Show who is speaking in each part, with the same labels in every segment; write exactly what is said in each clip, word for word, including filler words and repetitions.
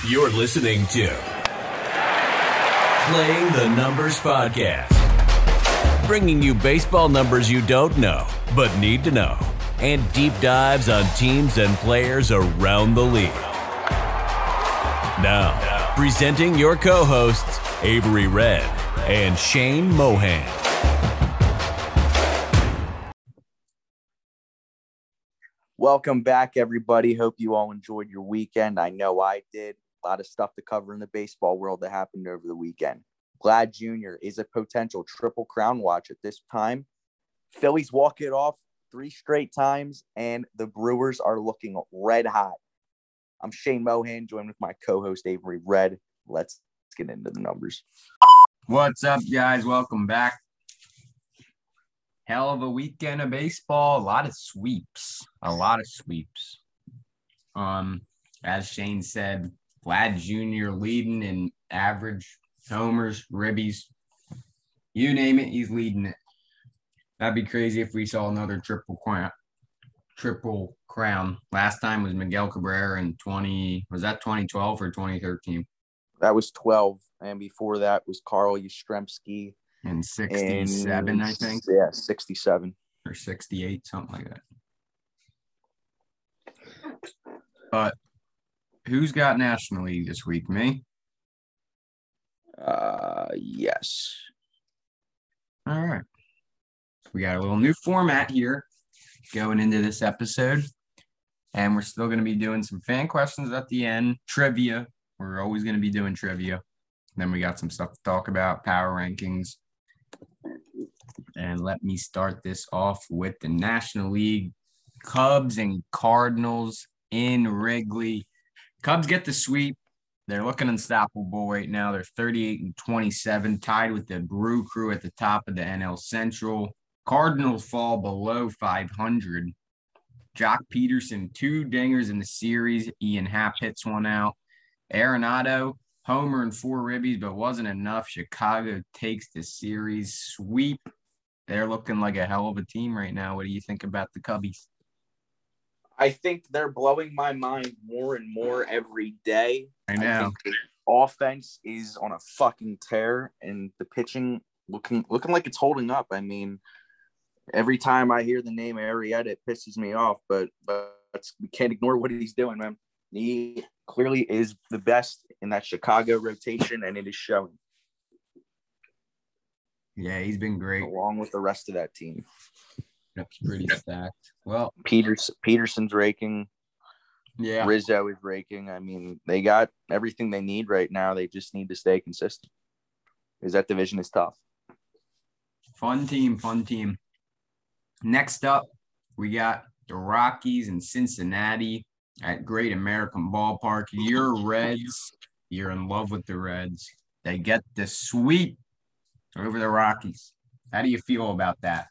Speaker 1: You're listening to Playing the Numbers Podcast, bringing you baseball numbers you don't know but need to know, and deep dives on teams and players around the league. Now, presenting your co-hosts, Avery Red and Shane Mohan.
Speaker 2: Welcome back, everybody. Hope you all enjoyed your weekend. I know I did. A lot of stuff to cover in the baseball world that happened over the weekend. Vlad Junior is a potential triple crown watch at this time. Phillies walk it off three straight times, and the Brewers are looking red hot. I'm Shane Mohan, joined with my co-host Avery Red. Let's get into the numbers.
Speaker 3: What's up, guys? Welcome back. Hell of a weekend of baseball. A lot of sweeps. A lot of sweeps. Um, as Shane said, Vlad Junior leading in average, homers, ribbies. You name it, he's leading it. That'd be crazy if we saw another triple crown. Triple crown. Last time was Miguel Cabrera in twenty. Was that twenty twelve or twenty thirteen?
Speaker 2: That was twelve, and before that was Carl Yastrzemski.
Speaker 3: In sixty-seven,
Speaker 2: in,
Speaker 3: I think.
Speaker 2: Yeah, sixty-seven.
Speaker 3: Or sixty-eight, something like that. But who's got National League this week? Me?
Speaker 2: Uh, yes.
Speaker 3: All right. We got a little new format here going into this episode. And we're still going to be doing some fan questions at the end. Trivia. We're always going to be doing trivia. Then we got some stuff to talk about, power rankings. And let me start this off with the National League. Cubs and Cardinals in Wrigley. Cubs get the sweep. They're looking unstoppable right now. They're thirty-eight and twenty-seven, tied with the Brew Crew at the top of the N L Central. Cardinals fall below five hundred. Jock Peterson, two dingers in the series. Ian Happ hits one out. Arenado, homer and four ribbies, but wasn't enough. Chicago takes the series sweep. They're looking like a hell of a team right now. What do you think about the Cubbies?
Speaker 2: I think they're blowing my mind more and more every day.
Speaker 3: I know.
Speaker 2: I think the offense is on a fucking tear, and the pitching looking looking like it's holding up. I mean, every time I hear the name Arrieta, it pisses me off, but, but we can't ignore what he's doing, man. He clearly is the best in that Chicago rotation, and it is showing.
Speaker 3: Yeah, he's been great.
Speaker 2: Along with the rest of that team.
Speaker 3: That's pretty stacked. Well,
Speaker 2: Peters, Peterson's raking.
Speaker 3: Yeah.
Speaker 2: Rizzo is raking. I mean, they got everything they need right now. They just need to stay consistent because that division is tough.
Speaker 3: Fun team, fun team. Next up, we got the Rockies in Cincinnati at Great American Ballpark. Your Reds, you're in love with the Reds. They get the sweep over the Rockies. How do you feel about that?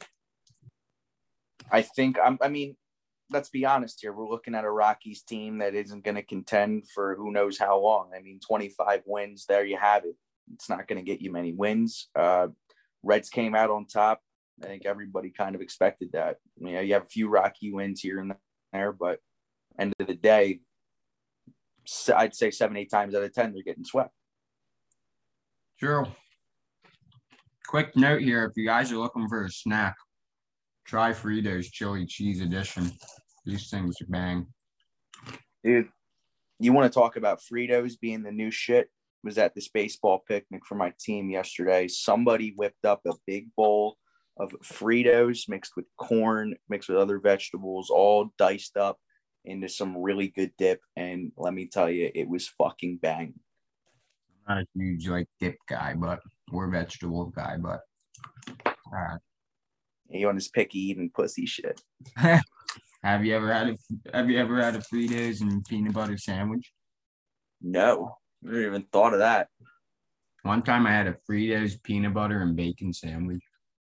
Speaker 2: I think, I'm, I mean, let's be honest here. We're looking at a Rockies team that isn't going to contend for who knows how long. I mean, twenty-five wins, there you have it. It's not going to get you many wins. Uh, Reds came out on top. I think everybody kind of expected that. You know, you have a few Rocky wins here and there, but end of the day, I'd say seven, eight times out of ten, they're getting swept.
Speaker 3: True. Quick note here, if you guys are looking for a snack, try Fritos Chili Cheese Edition. These things are bang.
Speaker 2: Dude, you want to talk about Fritos being the new shit? Was at this baseball picnic for my team yesterday. Somebody whipped up a big bowl of Fritos mixed with corn, mixed with other vegetables, all diced up into some really good dip. And let me tell you, it was fucking bang.
Speaker 3: I'm not a huge like dip guy, but or vegetable guy, but all right.
Speaker 2: You on this picky eating pussy shit.
Speaker 3: Have you ever had a Have you ever had a Fritos and peanut butter sandwich?
Speaker 2: No, I never even thought of that.
Speaker 3: One time I had a Fritos peanut butter and bacon sandwich.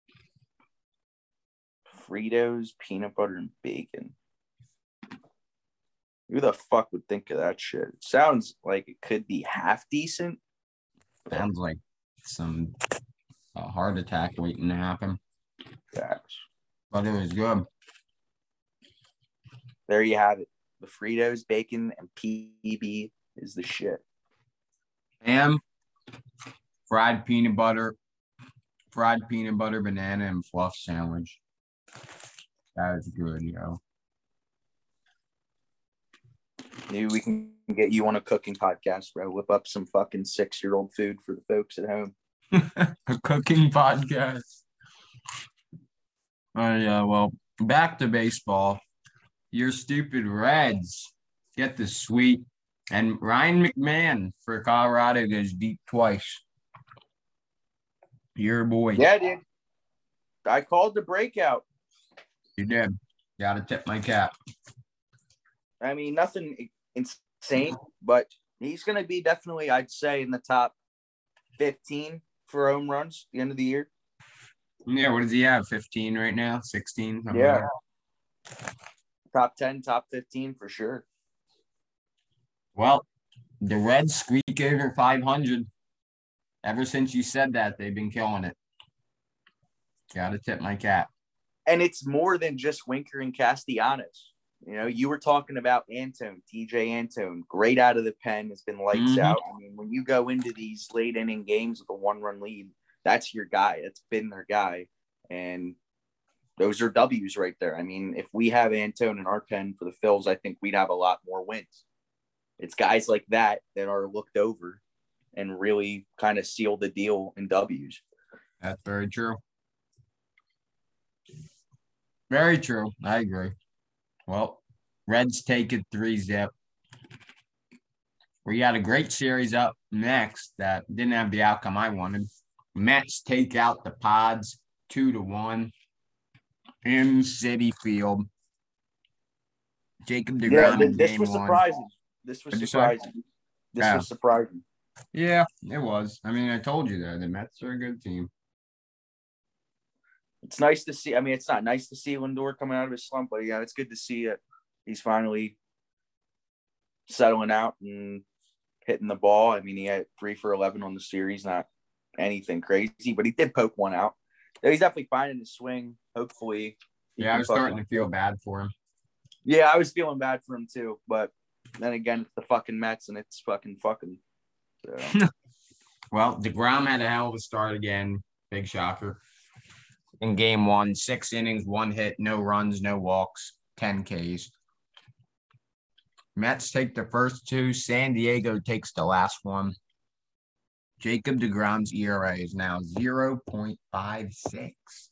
Speaker 2: Fritos, peanut butter, and bacon. Who the fuck would think of that shit? It sounds like it could be half decent.
Speaker 3: Sounds like some uh, heart attack waiting to happen.
Speaker 2: Facts.
Speaker 3: But it was good.
Speaker 2: There you have it. The Fritos, bacon, and P B is the shit.
Speaker 3: Ham, fried peanut butter, fried peanut butter, banana, and fluff sandwich. That is good, yo.
Speaker 2: Maybe we can get you on a cooking podcast, bro. Whip up some fucking six-year-old food for the folks at home.
Speaker 3: A cooking podcast. Oh, yeah, well, back to baseball. Your stupid Reds get the sweep. And Ryan McMahon for Colorado goes deep twice. Your boy.
Speaker 2: Yeah, dude. I called the breakout.
Speaker 3: You did. Gotta tip my cap.
Speaker 2: I mean, nothing insane, but he's going to be definitely, I'd say, in the top fifteen for home runs at the end of the year.
Speaker 3: Yeah, what does he have? fifteen right now? sixteen?
Speaker 2: Yeah. Like top ten, top fifteen for sure.
Speaker 3: Well, the Reds squeak over five hundred. Ever since you said that, they've been killing it. Gotta tip my cap.
Speaker 2: And it's more than just Winker and Castellanos. You know, you were talking about Antone, T J Antone, great out of the pen, has been lights mm-hmm. out. I mean, when you go into these late inning games with a one-run lead, that's your guy. It's been their guy. And those are W's right there. I mean, if we have Antone in our pen for the Phils, I think we'd have a lot more wins. It's guys like that that are looked over and really kind of seal the deal in W's.
Speaker 3: That's very true. Very true. I agree. Well, Reds take it three zip. We got a great series up next that didn't have the outcome I wanted. Mets take out the Pods two to one in Citi Field. Jacob deGrom
Speaker 2: yeah,
Speaker 3: in
Speaker 2: this
Speaker 3: game
Speaker 2: was
Speaker 3: one.
Speaker 2: surprising. This was surprising. This
Speaker 3: yeah.
Speaker 2: was surprising.
Speaker 3: Yeah, it was. I mean, I told you that the Mets are a good team.
Speaker 2: It's nice to see. I mean, it's not nice to see Lindor coming out of his slump, but yeah, it's good to see it. He's finally settling out and hitting the ball. I mean, he had three for eleven on the series, not anything crazy, but he did poke one out. He's definitely finding his swing. Hopefully.
Speaker 3: Yeah, I was starting to feel bad for him.
Speaker 2: Yeah, I was feeling bad for him too, but then again, it's the fucking Mets and it's fucking fucking. So.
Speaker 3: Well, deGrom had a hell of a start again. Big shocker. In game one, six innings, one hit, no runs, no walks, ten Ks. Mets take the first two. San Diego takes the last one. Jacob deGrom's E R A is now zero point five six.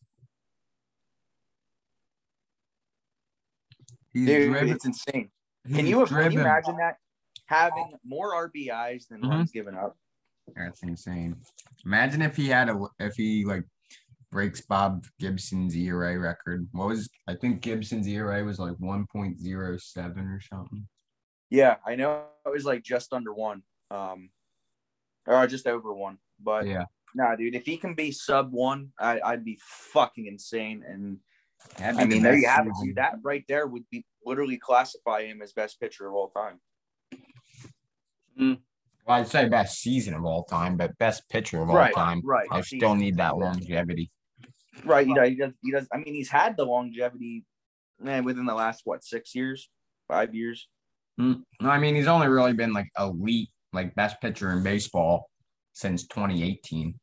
Speaker 3: He's
Speaker 2: Dude,
Speaker 3: driven.
Speaker 2: it's insane. Can you, can you imagine that? Having more R B Is than
Speaker 3: mm-hmm.
Speaker 2: runs given up.
Speaker 3: That's insane. Imagine if he had a, if he like breaks Bob Gibson's E R A record. What was, I think Gibson's E R A was like one point oh seven or something.
Speaker 2: Yeah, I know it was like just under one. Um, or just over one. But
Speaker 3: yeah.
Speaker 2: Nah, dude, if he can be sub one, I, I'd be fucking insane. And
Speaker 3: That'd
Speaker 2: I mean, there you have it. Dude. That right there would be literally classify him as best pitcher of all time.
Speaker 3: Mm. Well, I'd say best season of all time, but best pitcher of all
Speaker 2: right,
Speaker 3: time.
Speaker 2: Right.
Speaker 3: I
Speaker 2: season.
Speaker 3: still need that longevity.
Speaker 2: Right. He does, he does. He does. I mean, he's had the longevity, man, within the last what six years, five years.
Speaker 3: Mm. No, I mean, he's only really been like elite, like best pitcher in baseball since twenty eighteen.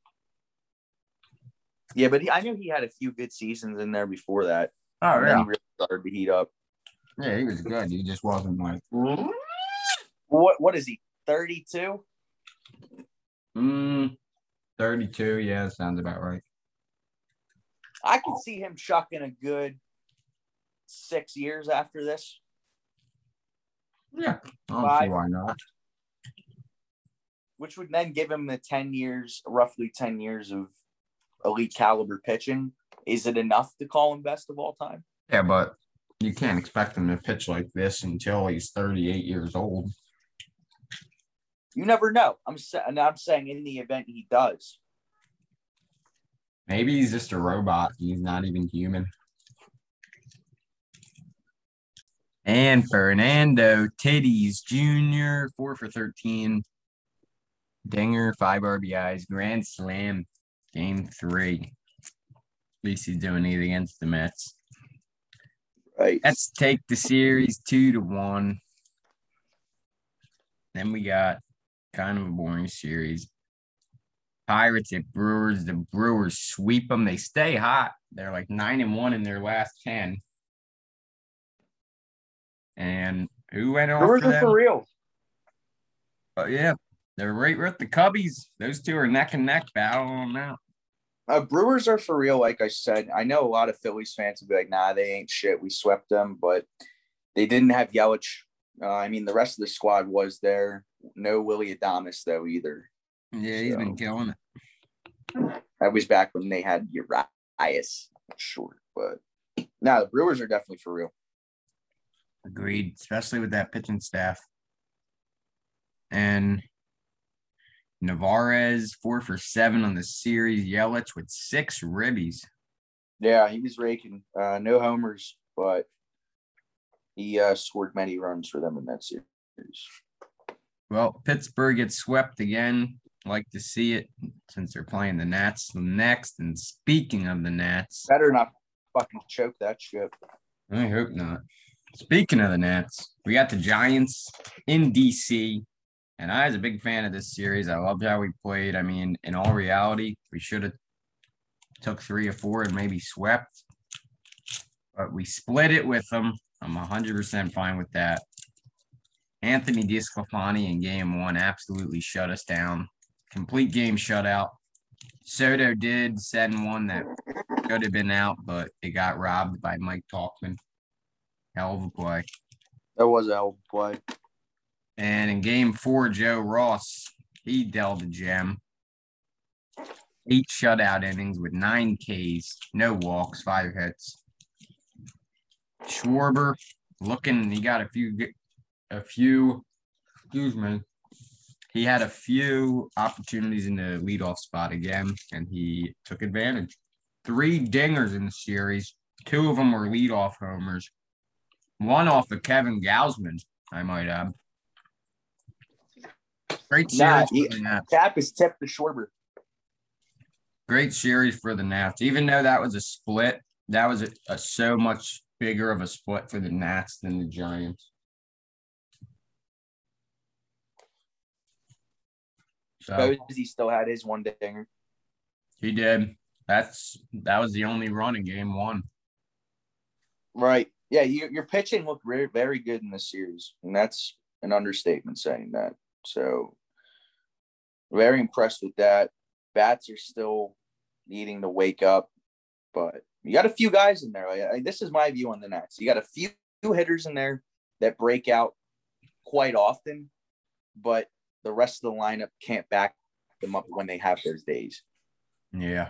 Speaker 2: Yeah, but he, I know he had a few good seasons in there before that.
Speaker 3: Oh,
Speaker 2: and
Speaker 3: yeah.
Speaker 2: Then he really started to heat up.
Speaker 3: Yeah, he was good. He just wasn't like.
Speaker 2: What? What is he? thirty-two?
Speaker 3: Mm, thirty-two. Yeah, sounds about right.
Speaker 2: I could see him chucking a good six years after this.
Speaker 3: Yeah, I don't see why not.
Speaker 2: Which would then give him the ten years, roughly ten years of elite caliber pitching. Is it enough to call him best of all time?
Speaker 3: Yeah, but you can't expect him to pitch like this until he's thirty-eight years old.
Speaker 2: You never know. I'm sa- and I'm saying in the event he does.
Speaker 3: Maybe he's just a robot. He's not even human. And Fernando Tatis Junior, four for thirteen. Dinger, five R B Is, grand slam, game three. At least he's doing it against the Mets.
Speaker 2: Right.
Speaker 3: Let's take the series two to one. Then we got kind of a boring series. Pirates at Brewers. The Brewers sweep them. They stay hot. They're like nine and one in their last ten. And who went off
Speaker 2: Brewers
Speaker 3: for
Speaker 2: are
Speaker 3: them?
Speaker 2: for real.
Speaker 3: Oh, yeah. They're right with the Cubbies. Those two are neck and neck battling them out.
Speaker 2: Uh, Brewers are for real, like I said. I know a lot of Phillies fans will be like, nah, they ain't shit. We swept them, but they didn't have Yelich. Uh, I mean, the rest of the squad was there. No Willie Adames, though, either.
Speaker 3: Yeah, he's
Speaker 2: So,
Speaker 3: been killing it.
Speaker 2: That was back when they had Urias short. But no, the Brewers are definitely for real.
Speaker 3: Agreed, especially with that pitching staff. And Navarez, four for seven on the series. Yelich with six ribbies.
Speaker 2: Yeah, he was raking. Uh, no homers, but he uh, scored many runs for them in that series.
Speaker 3: Well, Pittsburgh gets swept again. Like to see it since they're playing the Nats next. And speaking of the Nats,
Speaker 2: Better not fucking choke that ship.
Speaker 3: I hope not. Speaking of the Nats, we got the Giants in D C, and I was a big fan of this series. I loved how we played. I mean, in all reality, we should have took three or four and maybe swept, but we split it with them. I'm one hundred percent fine with that. Anthony DeSclafani in game one absolutely shut us down. Complete game shutout. Soto did send one that could have been out, but it got robbed by Mike Talkman. Hell of a play.
Speaker 2: That was a hell of a play.
Speaker 3: And in game four, Joe Ross, he dealt a gem. Eight shutout innings with nine Ks, no walks, five hits. Schwarber looking, he got a few, a few, excuse me. He had a few opportunities in the leadoff spot again, and he took advantage. Three dingers in the series. Two of them were leadoff homers. One off of Kevin Gausman, I might add. Great series
Speaker 2: Nah,
Speaker 3: for
Speaker 2: he,
Speaker 3: the Nats.
Speaker 2: Cap is tipped to Schwarber.
Speaker 3: Great series for the Nats. Even though that was a split, that was a, a so much bigger of a split for the Nats than the Giants. So
Speaker 2: He still had his one dinger.
Speaker 3: he did. That's that was the only run in game one.
Speaker 2: Right. Yeah, you, your pitching looked very, very good in this series, and that's an understatement saying that. So, very impressed with that. Bats are still needing to wake up, but you got a few guys in there. Like, I, this is my view on the Nats. You got a few hitters in there that break out quite often, but the rest of the lineup can't back them up when they have those days.
Speaker 3: Yeah.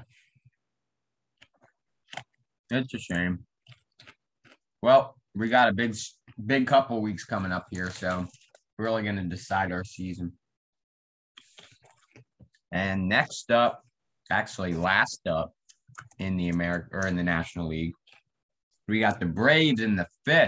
Speaker 3: It's a shame. Well, we got a big, big couple weeks coming up here, so we're really going to decide our season. And next up, actually last up in the America or in the National League, we got the Braves and the Fish.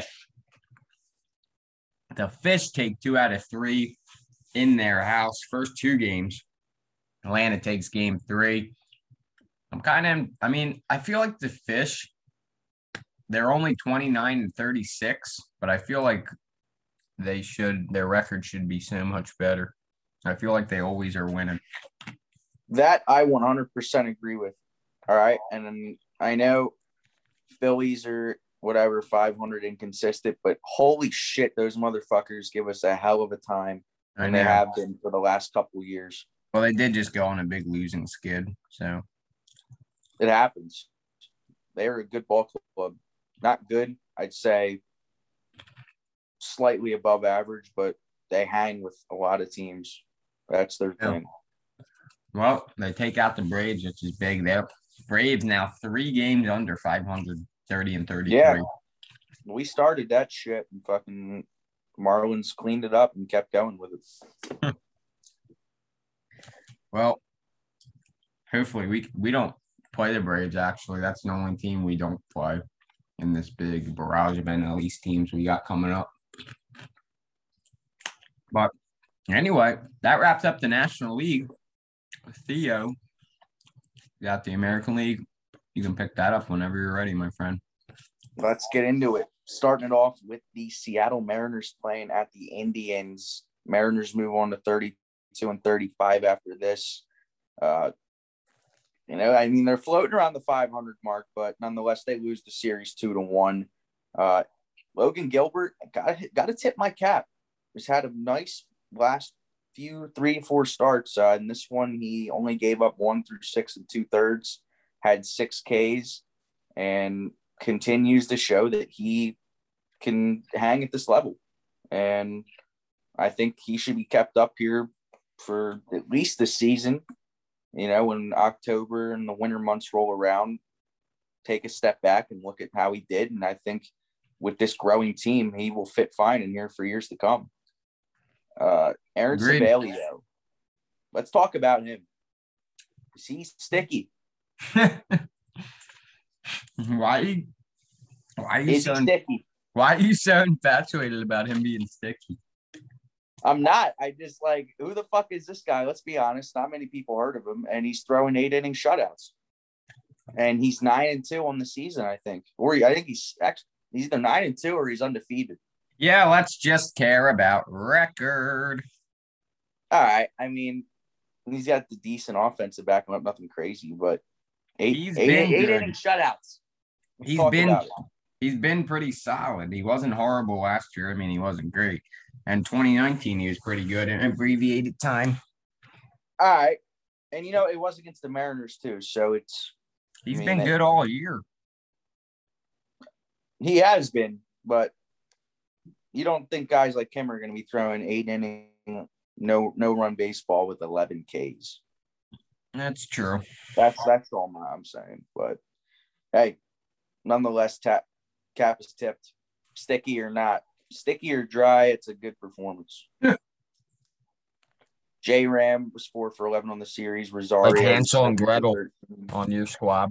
Speaker 3: The Fish take two out of three in their house. First two games, Atlanta takes game three. I'm kind of, I mean, I feel like the Fish, they're only twenty-nine and thirty-six, but I feel like they should, their record should be so much better. I feel like they always are winning.
Speaker 2: That I one hundred percent agree with. All right. And then I know Phillies are whatever, five hundred inconsistent, but holy shit, those motherfuckers give us a hell of a time. And they have been for the last couple of years.
Speaker 3: Well, they did just go on a big losing skid, so.
Speaker 2: It happens. They're a good ball club. Not good, I'd say slightly above average, but they hang with a lot of teams. That's their
Speaker 3: Yeah.
Speaker 2: thing.
Speaker 3: Well, they take out the Braves, which is big. They're Braves now three games under five hundred, thirty and thirty-three.
Speaker 2: Yeah. We started that shit and fucking Marlins cleaned it up and kept going with it.
Speaker 3: Well, hopefully we we don't play the Braves, actually. That's the only team we don't play in this big barrage of N L East teams we got coming up. But anyway, that wraps up the National League. Theo, you got the American League. You can pick that up whenever you're ready, my friend.
Speaker 2: Let's get into it. Starting it off with the Seattle Mariners playing at the Indians. Mariners move on to thirty-two and thirty-five after this. Uh, you know, I mean, they're floating around the five hundred mark, but nonetheless, they lose the series two to one. Uh, Logan Gilbert, got got to tip my cap. He's had a nice last few three, four starts. Uh, in this one, he only gave up one through six and two thirds, had six Ks, and continues to show that he can hang at this level. And I think he should be kept up here for at least this season. You know, when October and the winter months roll around, take a step back and look at how he did. And I think with this growing team, he will fit fine in here for years to come. Uh, Aaron Sabelli, though. Let's talk about him. He's sticky.
Speaker 3: Why? Why are you
Speaker 2: Is
Speaker 3: so
Speaker 2: he sticky?
Speaker 3: Why are you so infatuated about him being sticky?
Speaker 2: I'm not. I just like, who the fuck is this guy? Let's be honest. Not many people heard of him, and he's throwing eight inning shutouts. And he's nine and two on the season, I think. Or I think he's actually he's either nine and two or he's undefeated.
Speaker 3: Yeah, let's just care about record.
Speaker 2: All right. I mean, he's got the decent offense to back him up, nothing crazy, but eight,
Speaker 3: He's
Speaker 2: eight,
Speaker 3: been
Speaker 2: eight
Speaker 3: good.
Speaker 2: inning shutouts. Let's
Speaker 3: He's
Speaker 2: talk
Speaker 3: been
Speaker 2: about it.
Speaker 3: he's been pretty solid. He wasn't horrible last year. I mean, he wasn't great. And twenty nineteen, he was pretty good in abbreviated time.
Speaker 2: All right. And, you know, it was against the Mariners, too. So it's –
Speaker 3: He's
Speaker 2: I mean,
Speaker 3: been
Speaker 2: it-
Speaker 3: good all year.
Speaker 2: He has been, but you don't think guys like him are going to be throwing eight inning, no no run baseball with eleven Ks.
Speaker 3: That's true.
Speaker 2: That's that's all my, I'm saying. But, hey, nonetheless, tap, cap is tipped. Sticky or not. Sticky or dry, it's a good performance. J Ram was four for eleven on the series. Rosario.
Speaker 3: Like Hansel and
Speaker 2: seven for
Speaker 3: Gretel
Speaker 2: thirteen.
Speaker 3: on your squad.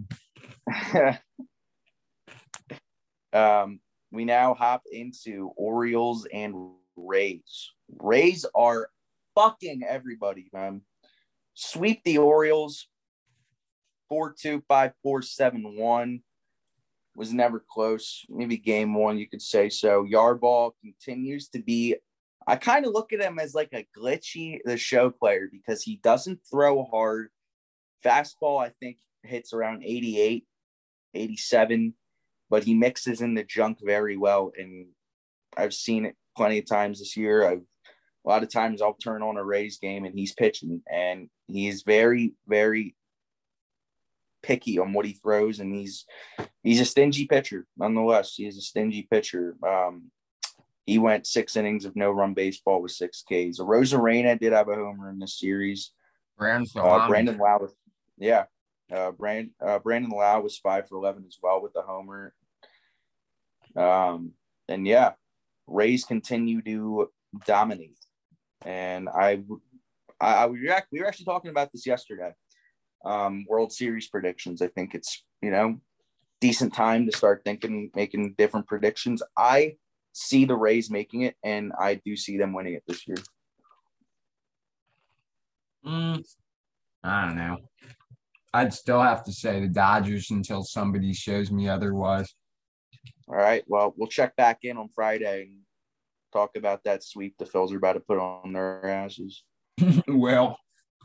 Speaker 2: um, we now hop into Orioles and Rays. Rays are fucking everybody, man. Sweep the Orioles. four two, five four, seven one. Was never close. Maybe game one, you could say so. Yarball continues to be, I kind of look at him as like a glitchy, the show player, because he doesn't throw hard. Fastball, I think, hits around eighty-eight, eighty-seven, but he mixes in the junk very well. And I've seen it plenty of times this year. I've, a lot of times I'll turn on a Rays game and he's pitching, and he's very, very picky on what he throws, and he's he's a stingy pitcher nonetheless. He is a stingy pitcher. Um, he went six innings of no run baseball with six Ks. Rosarena did have a homer in this series.
Speaker 3: Brandon
Speaker 2: Uh, Brandon Lau was, yeah. Uh, Brand, uh, Brandon Lau was five for eleven as well with the homer. Um, and yeah, Rays continue to dominate. And I, I, I we were we were actually talking about this yesterday. Um, World Series predictions. I think it's, you know, decent time to start thinking, making different predictions. I see the Rays making it, and I do see them winning it this year.
Speaker 3: Mm, I don't know. I'd still have to say the Dodgers until somebody shows me otherwise.
Speaker 2: All right. Well, we'll check back in on Friday and talk about that sweep the Phils are about to put on their asses.
Speaker 3: Well,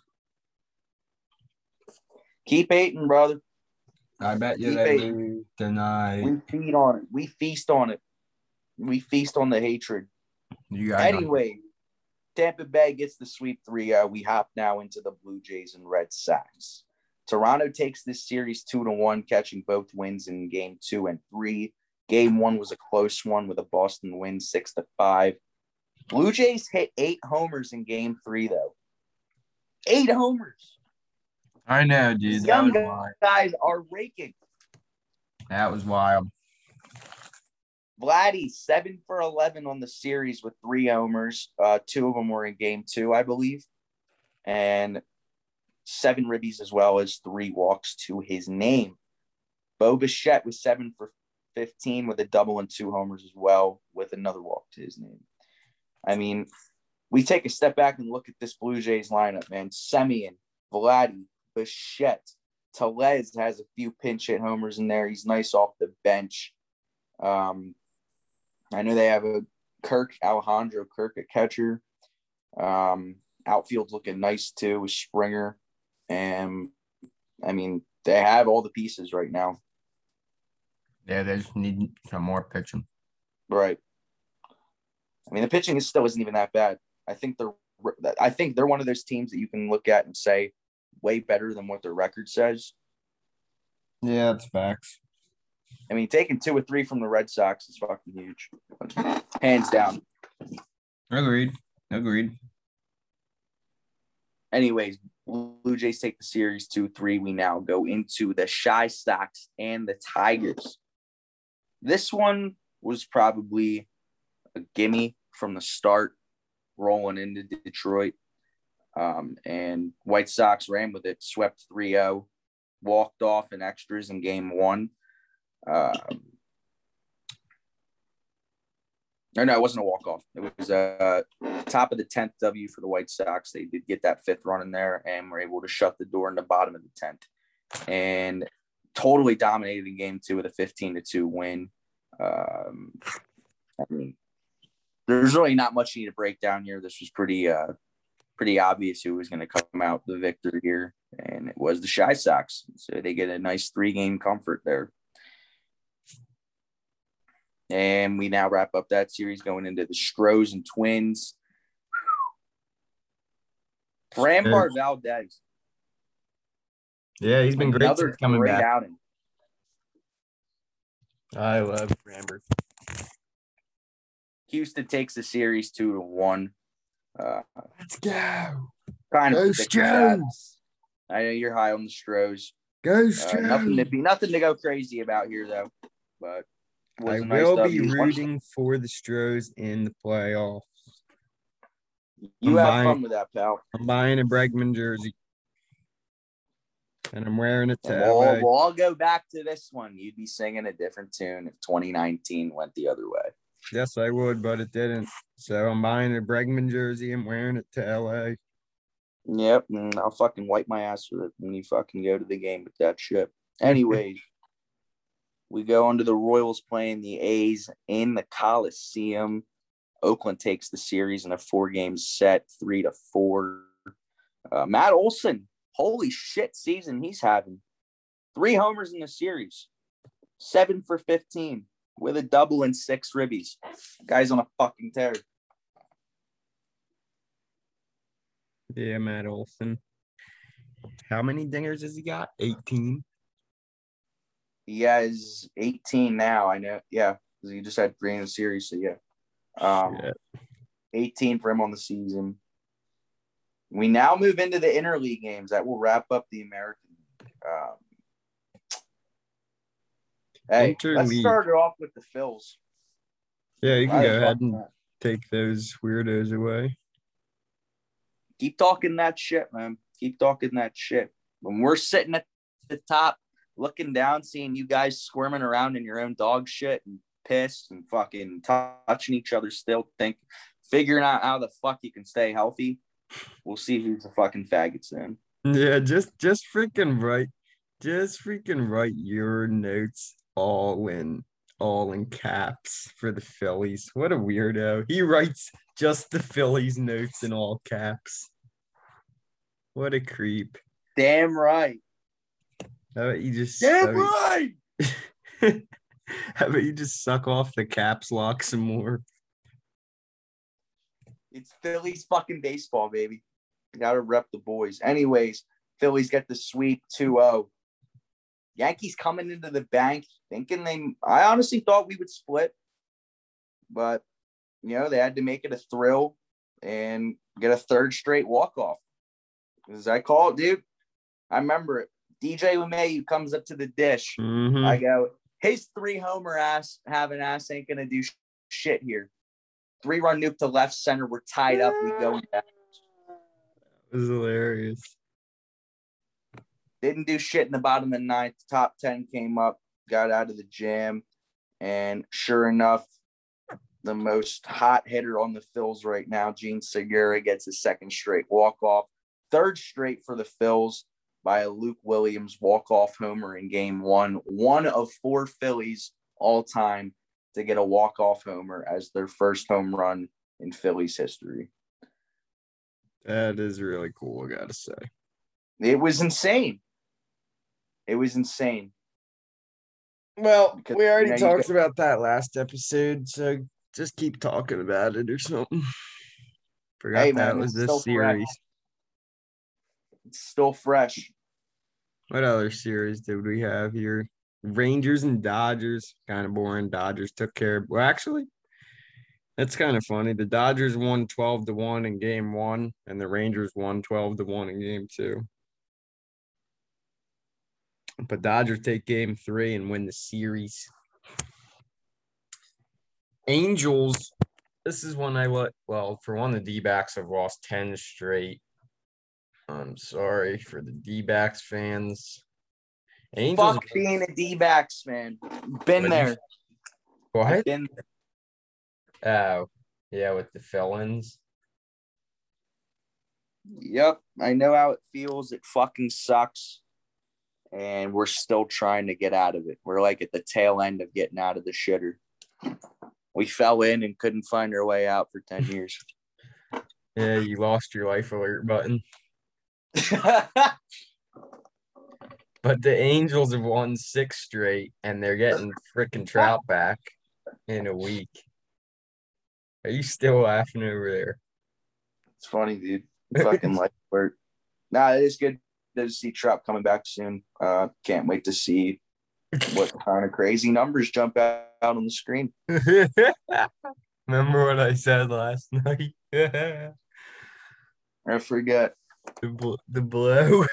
Speaker 2: keep hating, brother.
Speaker 3: I bet you
Speaker 2: Keep
Speaker 3: they
Speaker 2: hating.
Speaker 3: lose tonight.
Speaker 2: We feed on it. We feast on it. We feast on the hatred.
Speaker 3: You guys
Speaker 2: Anyway, Tampa Bay gets the sweep three. Uh, we hop now into the Blue Jays and Red Sox. Toronto takes this series two to one, catching both wins in game two and three. Game one was a close one with a Boston win six to five. Blue Jays hit eight homers in game three, though. Eight homers.
Speaker 3: I know, dude.
Speaker 2: These
Speaker 3: That
Speaker 2: young
Speaker 3: was wild.
Speaker 2: guys are raking.
Speaker 3: That was wild.
Speaker 2: Vladdy, seven for eleven on the series with three homers. Uh, two of them were in game two, I believe. And seven ribbies as well as three walks to his name. Bo Bichette was seven for fifteen with a double and two homers as well with another walk to his name. I mean, we take a step back and look at this Blue Jays lineup, man. Semien, Vladdy, Bichette, Tellez has a few pinch hit homers in there. He's nice off the bench. Um, I know they have a Kirk, Alejandro Kirk at catcher. Um, outfield's looking nice too with Springer. And I mean, they have all the pieces right now.
Speaker 3: Yeah, they just need some more pitching.
Speaker 2: Right. I mean, the pitching is still isn't even that bad. I think they're I think they're one of those teams that you can look at and say way better than what their record says.
Speaker 3: Yeah, it's facts.
Speaker 2: I mean, taking two or three from the Red Sox is fucking huge. Hands down.
Speaker 3: Agreed. Agreed.
Speaker 2: Anyways, Blue Jays take the series two three. We now go into the Chi Sox and the Tigers. This one was probably a gimme from the start, rolling into Detroit. Um, and White Sox ran with it, swept three oh, walked off in extras in game one. Um, or no, it wasn't a walk-off. It was a uh, top of the tenth W for the White Sox. They did get that fifth run in there and were able to shut the door in the bottom of the tenth. And totally dominated in game two with a fifteen to two win. Um, I mean, there's really not much you need to break down here. This was pretty uh, pretty obvious who was going to come out the victor here, and it was the Chi Sox. So they get a nice three-game comfort there. And we now wrap up that series going into the Stros and Twins. Framber Valdez.
Speaker 4: Yeah, he's been great
Speaker 2: Another
Speaker 4: since coming
Speaker 2: great
Speaker 4: back.
Speaker 2: outing.
Speaker 4: I love Framber.
Speaker 2: Houston takes the series two to one. Uh,
Speaker 4: Let's go.
Speaker 2: kind
Speaker 4: Go
Speaker 2: of predicted that.
Speaker 4: Stros.
Speaker 2: I know you're high on the Stros.
Speaker 4: Go
Speaker 2: Uh,
Speaker 4: Stros.
Speaker 2: nothing to be nothing to go crazy about here though. But it was
Speaker 4: I
Speaker 2: a nice
Speaker 4: will be
Speaker 2: W.
Speaker 4: rooting for the Stros in the playoffs.
Speaker 2: You
Speaker 4: I'm
Speaker 2: have
Speaker 4: buying-
Speaker 2: fun with that, pal.
Speaker 4: I'm buying a Bregman jersey. And I'm wearing it to
Speaker 2: And
Speaker 4: L
Speaker 2: we'll,
Speaker 4: A.
Speaker 2: we'll all go back to this one. You'd be singing a different tune if twenty nineteen went the other way.
Speaker 4: Yes, I would, but it didn't. So I'm buying a Bregman jersey and wearing it to L A.
Speaker 2: Yep, and I'll fucking wipe my ass with it when you fucking go to the game with that shit. Anyways, we go on to the Royals playing the A's in the Coliseum. Oakland takes the series in a four-game set, three to four. Uh, Matt Olson, holy shit season he's having. Three homers in the series. Seven for fifteen with a double and six ribbies. Guy's on a fucking tear.
Speaker 4: Yeah, Matt Olson. How many dingers has he got? eighteen.
Speaker 2: He has eighteen now. I know. Yeah, because he just had three in the series. So yeah, um,
Speaker 4: Shit.
Speaker 2: eighteen for him on the season. We now move into the interleague games that will wrap up the American. Um, hey, let's
Speaker 4: Interleague.
Speaker 2: start it off with the Phils.
Speaker 4: Yeah, you can
Speaker 2: Why
Speaker 4: go
Speaker 2: the
Speaker 4: ahead
Speaker 2: fuck
Speaker 4: and
Speaker 2: not?
Speaker 4: take those weirdos away.
Speaker 2: Keep talking that shit, man. Keep talking that shit. When we're sitting at the top, looking down, seeing you guys squirming around in your own dog shit and pissed and fucking touching each other still, think figuring out how the fuck you can stay healthy. We'll see who's the fucking faggots then.
Speaker 4: Yeah, just just freaking write, just freaking write your notes all in all in caps for the Phillies. What a weirdo. He writes just the Phillies notes in all caps. What a creep.
Speaker 2: Damn right.
Speaker 4: How about you just
Speaker 2: Damn
Speaker 4: how
Speaker 2: right.
Speaker 4: about- how about you just suck off the caps lock some more?
Speaker 2: It's Phillies fucking baseball, baby. You gotta rep the boys. Anyways, Phillies get the sweep two oh. Yankees coming into the bank thinking they – I honestly thought we would split. But, you know, they had to make it a thrill and get a third straight walk-off. As I call it, dude, I remember it. D J LeMahieu comes up to the dish.
Speaker 4: Mhm.
Speaker 2: I go, his three-homer ass having ass ain't going to do sh- shit here. Three-run nuke to left center. We're tied up. We go back.
Speaker 4: It was hilarious.
Speaker 2: Didn't do shit in the bottom of the ninth. Top ten came up, got out of the jam. And sure enough, the most hot hitter on the Phils right now, Gene Segura, gets his second straight walk-off. Third straight for the Phils by a Luke Williams walk-off homer in game one. One of four Phillies all time to get a walk-off homer as their first home run in Phillies history.
Speaker 4: That is really cool, I gotta say.
Speaker 2: It was insane. It was insane.
Speaker 4: Well,
Speaker 2: Because,
Speaker 4: we already
Speaker 2: you know, you
Speaker 4: talked
Speaker 2: get-
Speaker 4: about that last episode, so just keep talking about it or something. Forgot
Speaker 2: Hey,
Speaker 4: that
Speaker 2: man,
Speaker 4: was
Speaker 2: it's
Speaker 4: this
Speaker 2: still fresh.
Speaker 4: series.
Speaker 2: It's still fresh.
Speaker 4: What other series did we have here? Rangers and Dodgers. Kind of boring. Dodgers took care of. Well, actually, that's kind of funny. The Dodgers won twelve to one in game one, and the Rangers won twelve to one in game two. But Dodgers take game three and win the series. Angels. This is one I let. Well, for one, the D-backs have lost ten straight. I'm sorry for the D-backs fans. Angels.
Speaker 2: Fuck being a D-backs, man. Been
Speaker 4: What'd you
Speaker 2: there.
Speaker 4: say? What?
Speaker 2: Been
Speaker 4: Oh, yeah, with the fill-ins.
Speaker 2: Yep, I know how it feels. It fucking sucks. And we're still trying to get out of it. We're like at the tail end of getting out of the shitter. We fell in and couldn't find our way out for ten years.
Speaker 4: Yeah, you lost your life alert button. But the Angels have won six straight, and they're getting freaking Trout back in a week. Are you still laughing over there?
Speaker 2: It's funny, dude. Fucking life alert. Nah, it is good to see Trout coming back soon. Uh, can't wait to see what kind of crazy numbers jump out, out on the screen.
Speaker 4: Remember what I said last night? the,
Speaker 2: I forget.
Speaker 4: bl- the blow.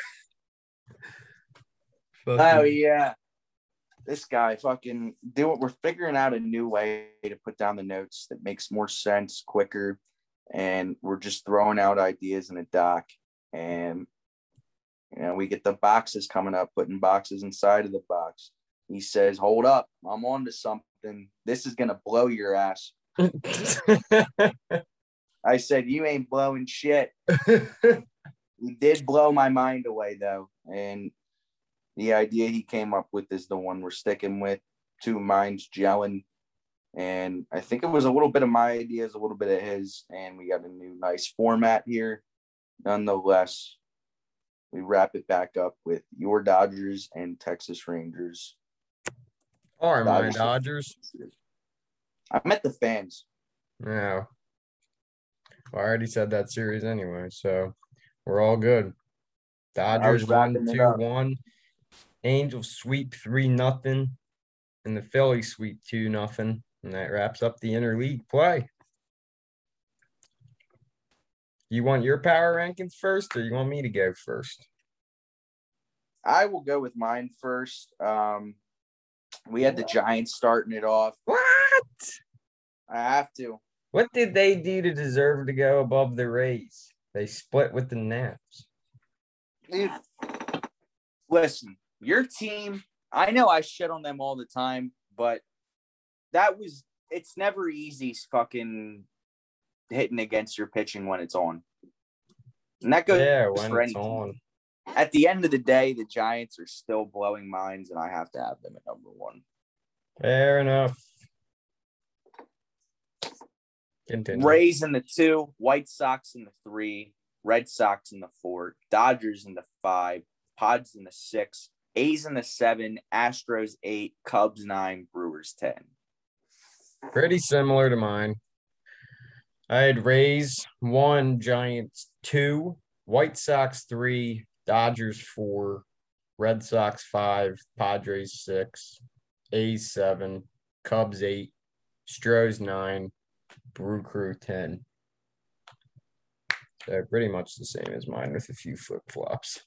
Speaker 2: Oh
Speaker 4: Fucking-
Speaker 2: yeah, this guy fucking do it. We're figuring out a new way to put down the notes that makes more sense, quicker, and we're just throwing out ideas in a doc. And you know, we get the boxes coming up, putting boxes inside of the box. He says, "Hold up, I'm on to something. This is gonna blow your ass." I said, "You ain't blowing shit." He did blow my mind away though, and the idea he came up with is the one we're sticking with. Two minds gelling. And I think it was a little bit of my ideas, a little bit of his, and we got a new nice format here. Nonetheless, we wrap it back up with your Dodgers and Texas Rangers.
Speaker 4: Are my
Speaker 2: Dodgers.
Speaker 4: Dodgers?
Speaker 2: I met the fans.
Speaker 4: No. Well, I already said that series anyway, so we're all good. Dodgers won
Speaker 2: wrapping it
Speaker 4: two
Speaker 2: up.
Speaker 4: one. Angels sweep three nothing, and the Phillies sweep two nothing, and that wraps up the interleague play. You want your power rankings first, or you want me to go first?
Speaker 2: I will go with mine first. Um, we had the Giants starting it off.
Speaker 4: What?
Speaker 2: I have to.
Speaker 4: What did they do to deserve to go above the Rays? They split with the Nats.
Speaker 2: Dude, listen, your team, I know I shit on them all the time, but that was, it's never easy fucking hitting against your pitching when it's on. And that goes
Speaker 4: Yeah,
Speaker 2: for
Speaker 4: when
Speaker 2: any
Speaker 4: it's
Speaker 2: team.
Speaker 4: on.
Speaker 2: At the end of the day, the Giants are still blowing minds, and I have to have them at number one.
Speaker 4: Fair enough. Continue.
Speaker 2: Rays in the two, White Sox in the three, Red Sox in the four, Dodgers in the five, Pods in the six, A's in the seven, Astros eight, Cubs nine, Brewers ten.
Speaker 4: Pretty similar to mine. I had Rays one, Giants two, White Sox three, Dodgers four, Red Sox five, Padres six, A's seven, Cubs eight, Stros nine, Brew Crew ten. So pretty much the same as mine with a few flip flops.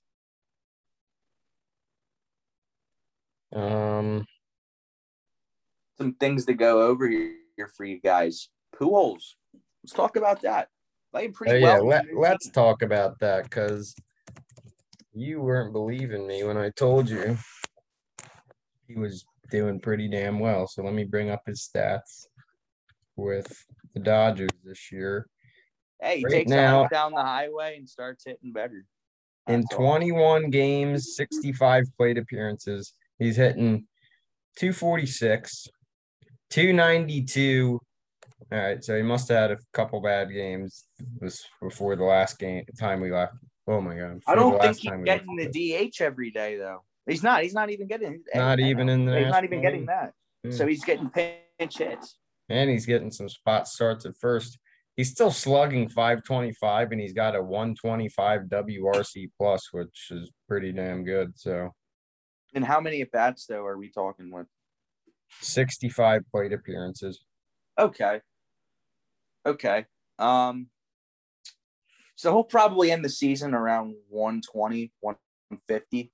Speaker 4: Um,
Speaker 2: Some things to go over here for you guys. Pujols. Let's talk about that. Playing pretty
Speaker 4: oh yeah,
Speaker 2: well.
Speaker 4: let, let's talk about that because you weren't believing me when I told you he was doing pretty damn well. So let me bring up his stats with the Dodgers this year.
Speaker 2: Hey, he
Speaker 4: right
Speaker 2: takes
Speaker 4: now-
Speaker 2: a hike down the highway and starts hitting better.
Speaker 4: In
Speaker 2: That's all.
Speaker 4: twenty-one games, sixty-five plate appearances, he's hitting two forty-six, two ninety-two, All right, so he must have had a couple bad games. This before the last game time we left. Oh my god!
Speaker 2: I
Speaker 4: Before the
Speaker 2: don't think
Speaker 4: last
Speaker 2: he's
Speaker 4: time we left.
Speaker 2: getting the D H every day though. He's not. He's not even getting.
Speaker 4: Not even in the
Speaker 2: He's not even
Speaker 4: National
Speaker 2: getting
Speaker 4: League.
Speaker 2: that.
Speaker 4: Yeah.
Speaker 2: So he's getting pinch hits.
Speaker 4: And he's getting some spot starts at first. He's still slugging five twenty-five, and he's got a one twenty-five W R C plus, which is pretty damn good. So
Speaker 2: And how many at bats though are we talking with?
Speaker 4: sixty-five plate appearances.
Speaker 2: Okay. Okay. Um. So he'll probably end the season around one twenty, one fifty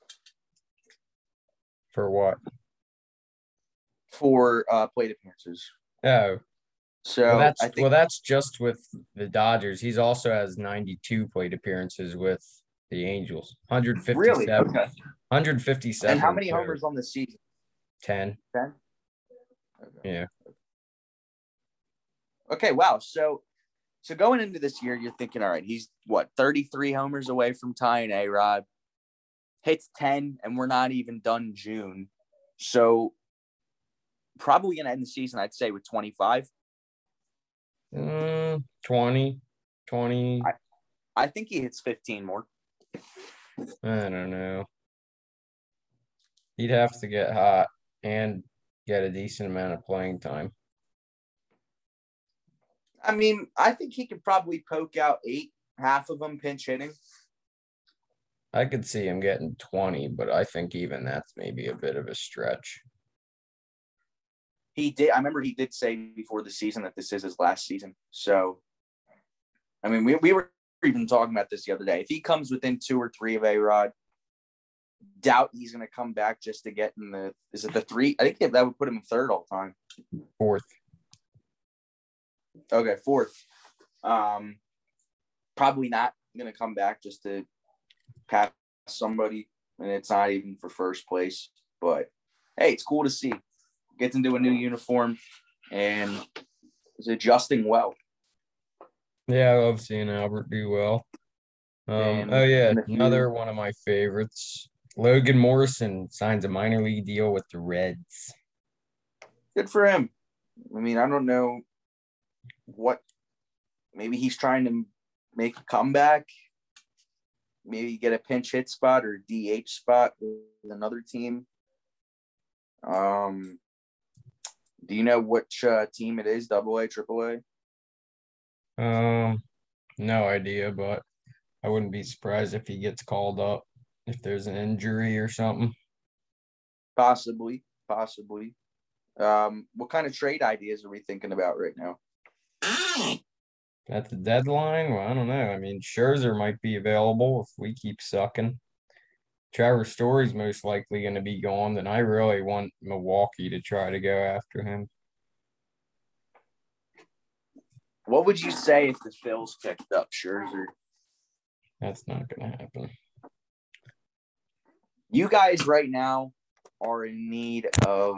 Speaker 4: For what?
Speaker 2: for uh, plate appearances.
Speaker 4: Oh,
Speaker 2: So
Speaker 4: well, that's
Speaker 2: I think
Speaker 4: well, that's just with the Dodgers. He's also has ninety-two plate appearances with the Angels. one fifty-seven.
Speaker 2: really okay.
Speaker 4: one fifty-seven.
Speaker 2: And how many
Speaker 4: so
Speaker 2: homers on the season?
Speaker 4: ten.
Speaker 2: Ten.
Speaker 4: Yeah.
Speaker 2: Okay. Wow. So, so going into this year, you're thinking, all right, he's what thirty-three homers away from tying A-Rod. Hits ten, and we're not even done June. So, probably gonna end the season, I'd say, with twenty-five.
Speaker 4: Mm, twenty. twenty.
Speaker 2: I, I think he hits fifteen more.
Speaker 4: I don't know. He'd have to get hot and get a decent amount of playing time.
Speaker 2: I mean, I think he could probably poke out eight, half of them pinch hitting.
Speaker 4: I could see him getting twenty, but I think even that's maybe a bit of a stretch.
Speaker 2: He did. I remember he did say before the season that this is his last season. So, I mean, we, we were even talking about this the other day. If he comes within two or three of A-Rod, doubt he's going to come back just to get in the – is it the three? I think that would put him in third all time.
Speaker 4: Fourth.
Speaker 2: Okay, fourth. Um, probably not going to come back just to pass somebody, and it's not even for first place. But, hey, it's cool to see. Gets into a new uniform and is adjusting well.
Speaker 4: Yeah, I love seeing Albert do well. Um,
Speaker 2: And-
Speaker 4: oh, yeah,
Speaker 2: and if you-
Speaker 4: another one of my favorites. Logan Morrison signs a minor league deal with the Reds.
Speaker 2: Good for him. I mean, I don't know what – maybe he's trying to make a comeback. Maybe get a pinch hit spot or a D H spot with another team. Um, do you know which uh, team it is, double A, triple A?
Speaker 4: Um, no idea, but I wouldn't be surprised if he gets called up if there's an injury or something.
Speaker 2: Possibly, possibly. Um, what kind of trade ideas are we thinking about right now?
Speaker 4: At the deadline, well, I don't know. I mean, Scherzer might be available if we keep sucking. Trevor Story's most likely going to be gone. Then I really want Milwaukee to try to go after him.
Speaker 2: What would you say if the Phils picked up Scherzer?
Speaker 4: That's not going to happen.
Speaker 2: You guys right now are in need of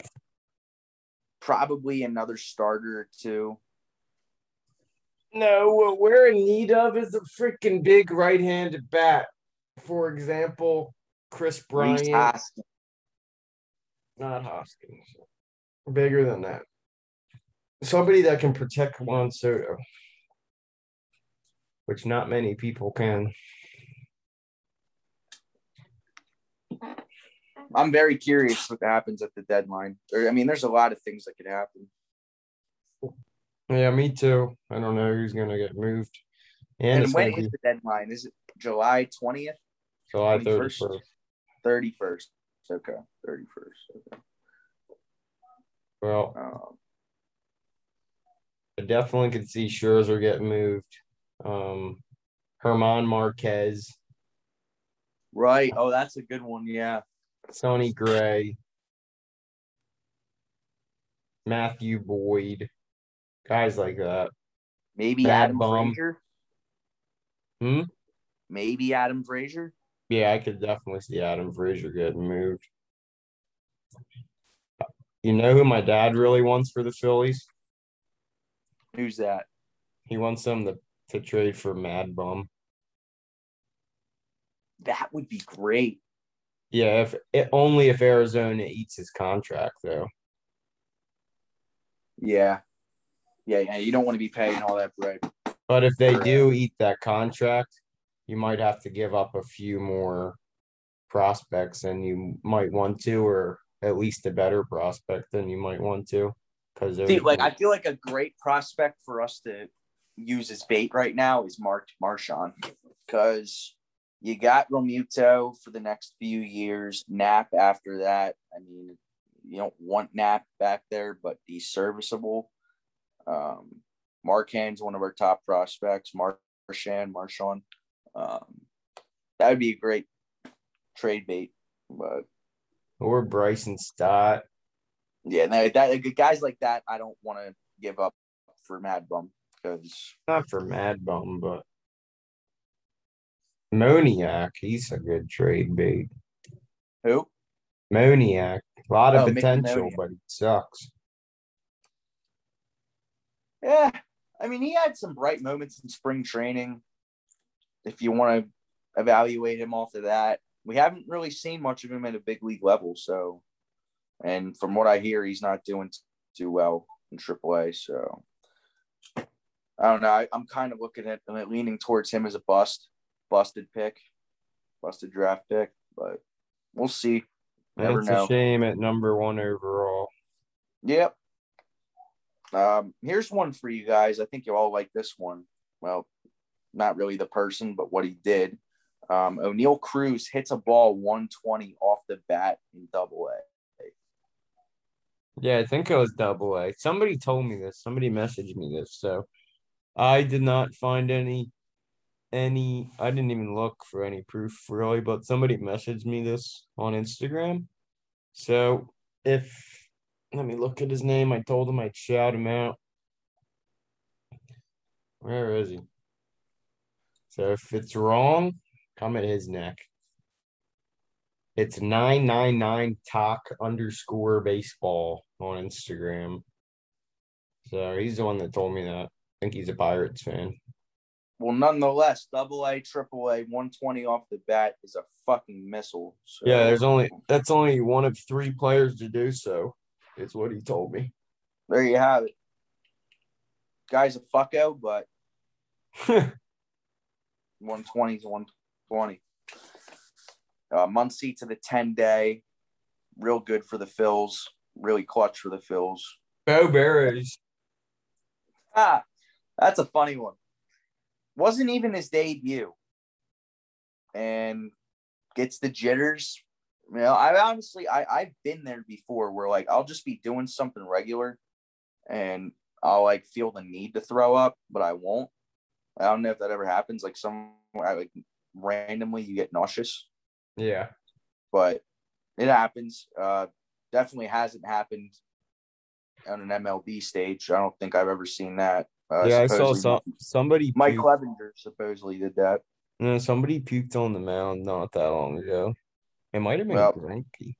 Speaker 2: probably another starter or two.
Speaker 4: No, what we're in need of is a freaking big right-handed bat. For example, Chris
Speaker 2: Reese
Speaker 4: Bryant.
Speaker 2: Hoskins.
Speaker 4: Not Hoskins. Bigger than that. Somebody that can protect Juan Soto, which not many people can.
Speaker 2: I'm very curious what happens at the deadline. There, I mean, there's a lot of things that could happen.
Speaker 4: Yeah, me too. I don't know who's going to get moved. And,
Speaker 2: And
Speaker 4: it's
Speaker 2: when
Speaker 4: going
Speaker 2: is
Speaker 4: to be
Speaker 2: the deadline? Is it July twentieth?
Speaker 4: July
Speaker 2: twenty-first?
Speaker 4: thirty-first.
Speaker 2: thirty-first. Okay, thirty-first. Okay.
Speaker 4: Well,
Speaker 2: Um,
Speaker 4: I definitely could see Scherzer get moved. Um, Herman Marquez,
Speaker 2: right. Oh, that's a good one. Yeah.
Speaker 4: Sonny Gray, Matthew Boyd, guys like that.
Speaker 2: Maybe
Speaker 4: Mad
Speaker 2: Adam
Speaker 4: Bum.
Speaker 2: Frazier.
Speaker 4: Hmm?
Speaker 2: Maybe Adam Frazier.
Speaker 4: Yeah, I could definitely see Adam Frazier getting moved. You know who my dad really wants for the Phillies?
Speaker 2: Who's that?
Speaker 4: He wants them to, to trade for Mad Bum.
Speaker 2: That would be great.
Speaker 4: Yeah, if it, only if Arizona eats his contract, though.
Speaker 2: Yeah. Yeah, yeah, you don't want to be paying all that bread.
Speaker 4: But if they
Speaker 2: For, uh,
Speaker 4: do eat that contract, you might have to give up a few more prospects than you might want to, or at least a better prospect than you might want to. Because
Speaker 2: See, like I feel like a great prospect for us to use as bait right now is Mark Marchand, because you got Romuto for the next few years, Knapp after that. I mean, you don't want Knapp back there, but he's serviceable. Um, Markhan's one of our top prospects. Marchand, Marchand. Um, that would be a great trade bait, but
Speaker 4: or Bryson Stott.
Speaker 2: yeah, no, that guys like that, I don't want to give up for Mad Bum because
Speaker 4: Not for Mad Bum, but Moniak, he's a good trade bait.
Speaker 2: who?
Speaker 4: Moniak, a lot of
Speaker 2: Oh, Mickey
Speaker 4: potential,
Speaker 2: Moniak.
Speaker 4: but he sucks.
Speaker 2: Yeah, I mean, he had some bright moments in spring training. If you want to evaluate him off of that, we haven't really seen much of him at a big league level. So, and from what I hear, he's not doing too well in triple A. So, I don't know. I, I'm kind of looking at I'm leaning towards him as a bust, busted pick, busted draft pick, but we'll see. Never
Speaker 4: It's
Speaker 2: know.
Speaker 4: a shame at number one overall.
Speaker 2: Yep. Um, here's one for you guys. I think you all like this one. Well, not really the person, but what he did. Um, O'Neal Cruz hits a ball one twenty off the bat in Double A.
Speaker 4: Yeah, I think it was double A. Somebody told me this. Somebody messaged me this. So I did not find any any I didn't even look for any proof really, but somebody messaged me this on Instagram. So if let me look at his name. I told him I'd shout him out. Where is he? So if it's wrong, come at his neck. It's nine nine nine talk underscore baseball on Instagram. So he's the one that told me that. I think he's a Pirates fan.
Speaker 2: Well, nonetheless, Double A, Triple A, one twenty off the bat is a fucking missile. So,
Speaker 4: Yeah, there's only that's only one of three players to do so. Is what he told me.
Speaker 2: there you have it. Guy's a fucko, but one twenty is one twenty. Uh, Muncy to the ten day, real good for the Phils, really clutch for the Phils.
Speaker 4: Bo Barrows.
Speaker 2: Ah, that's a funny one. Wasn't even his debut, and gets the jitters. You know, I honestly, I I've been there before, where like I'll just be doing something regular, and I'll like feel the need to throw up, but I won't. I don't know if that ever happens. Like some like randomly you get nauseous.
Speaker 4: Yeah.
Speaker 2: But it happens. Uh, definitely hasn't happened on an M L B stage. I don't think I've ever seen that. Uh,
Speaker 4: yeah, I saw
Speaker 2: supposedly
Speaker 4: some, somebody
Speaker 2: Mike
Speaker 4: puked.
Speaker 2: Clevenger supposedly did that.
Speaker 4: No, somebody puked on the mound not that long ago. It might have been
Speaker 2: Well,
Speaker 4: Greinke.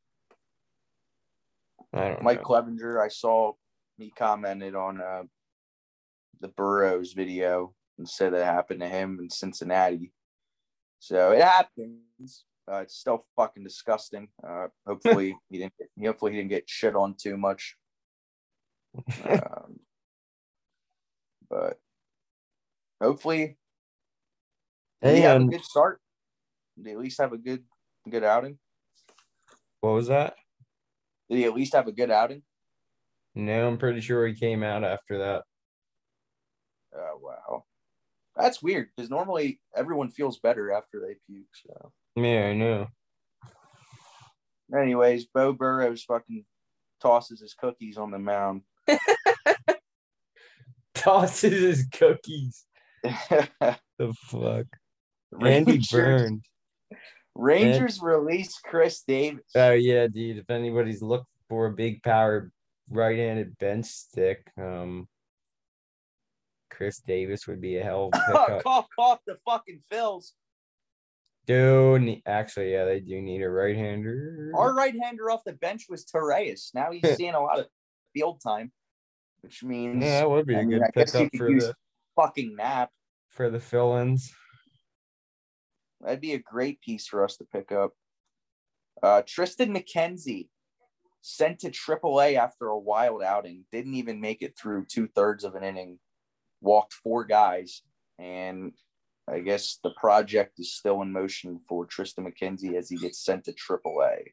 Speaker 4: I don't
Speaker 2: Mike
Speaker 4: know.
Speaker 2: Clevenger, I saw he commented on uh, the Burrows video and said that happened to him in Cincinnati. So it happens. Uh, it's still fucking disgusting. Uh, hopefully he didn't. Get, hopefully he didn't get shit on too much. Um, but hopefully, did he have a
Speaker 4: And
Speaker 2: good start? Did he at least have a good good outing?
Speaker 4: what was that?
Speaker 2: Did he at least have a good outing?
Speaker 4: No, I'm pretty sure he came out after that.
Speaker 2: Oh wow, that's weird because normally everyone feels better after they puke. So,
Speaker 4: Yeah, I know.
Speaker 2: anyways, Bo Burrows fucking tosses his cookies on the mound.
Speaker 4: Tosses his cookies. The fuck. Andy
Speaker 2: Rangers,
Speaker 4: burned.
Speaker 2: Rangers release Chris Davis.
Speaker 4: Oh yeah, dude. If anybody's looking for a big power right-handed bench stick, um, Chris Davis would be a hell of a pickup.
Speaker 2: cough, cough, the fucking Phils.
Speaker 4: Dude, actually, yeah, they do need a right-hander.
Speaker 2: Our right-hander off the bench was Torres. Now he's seeing a lot of field time, which means
Speaker 4: Yeah, that would be a
Speaker 2: I mean,
Speaker 4: good
Speaker 2: I guess you
Speaker 4: pickup
Speaker 2: could
Speaker 4: for
Speaker 2: use
Speaker 4: the
Speaker 2: fucking Knapp.
Speaker 4: for the fill-ins.
Speaker 2: That'd be a great piece for us to pick up. Uh, Tristan McKenzie sent to triple A after a wild outing, didn't even make it through two-thirds of an inning, walked four guys, and I guess the project is still in motion for Tristan McKenzie as he gets sent to triple A.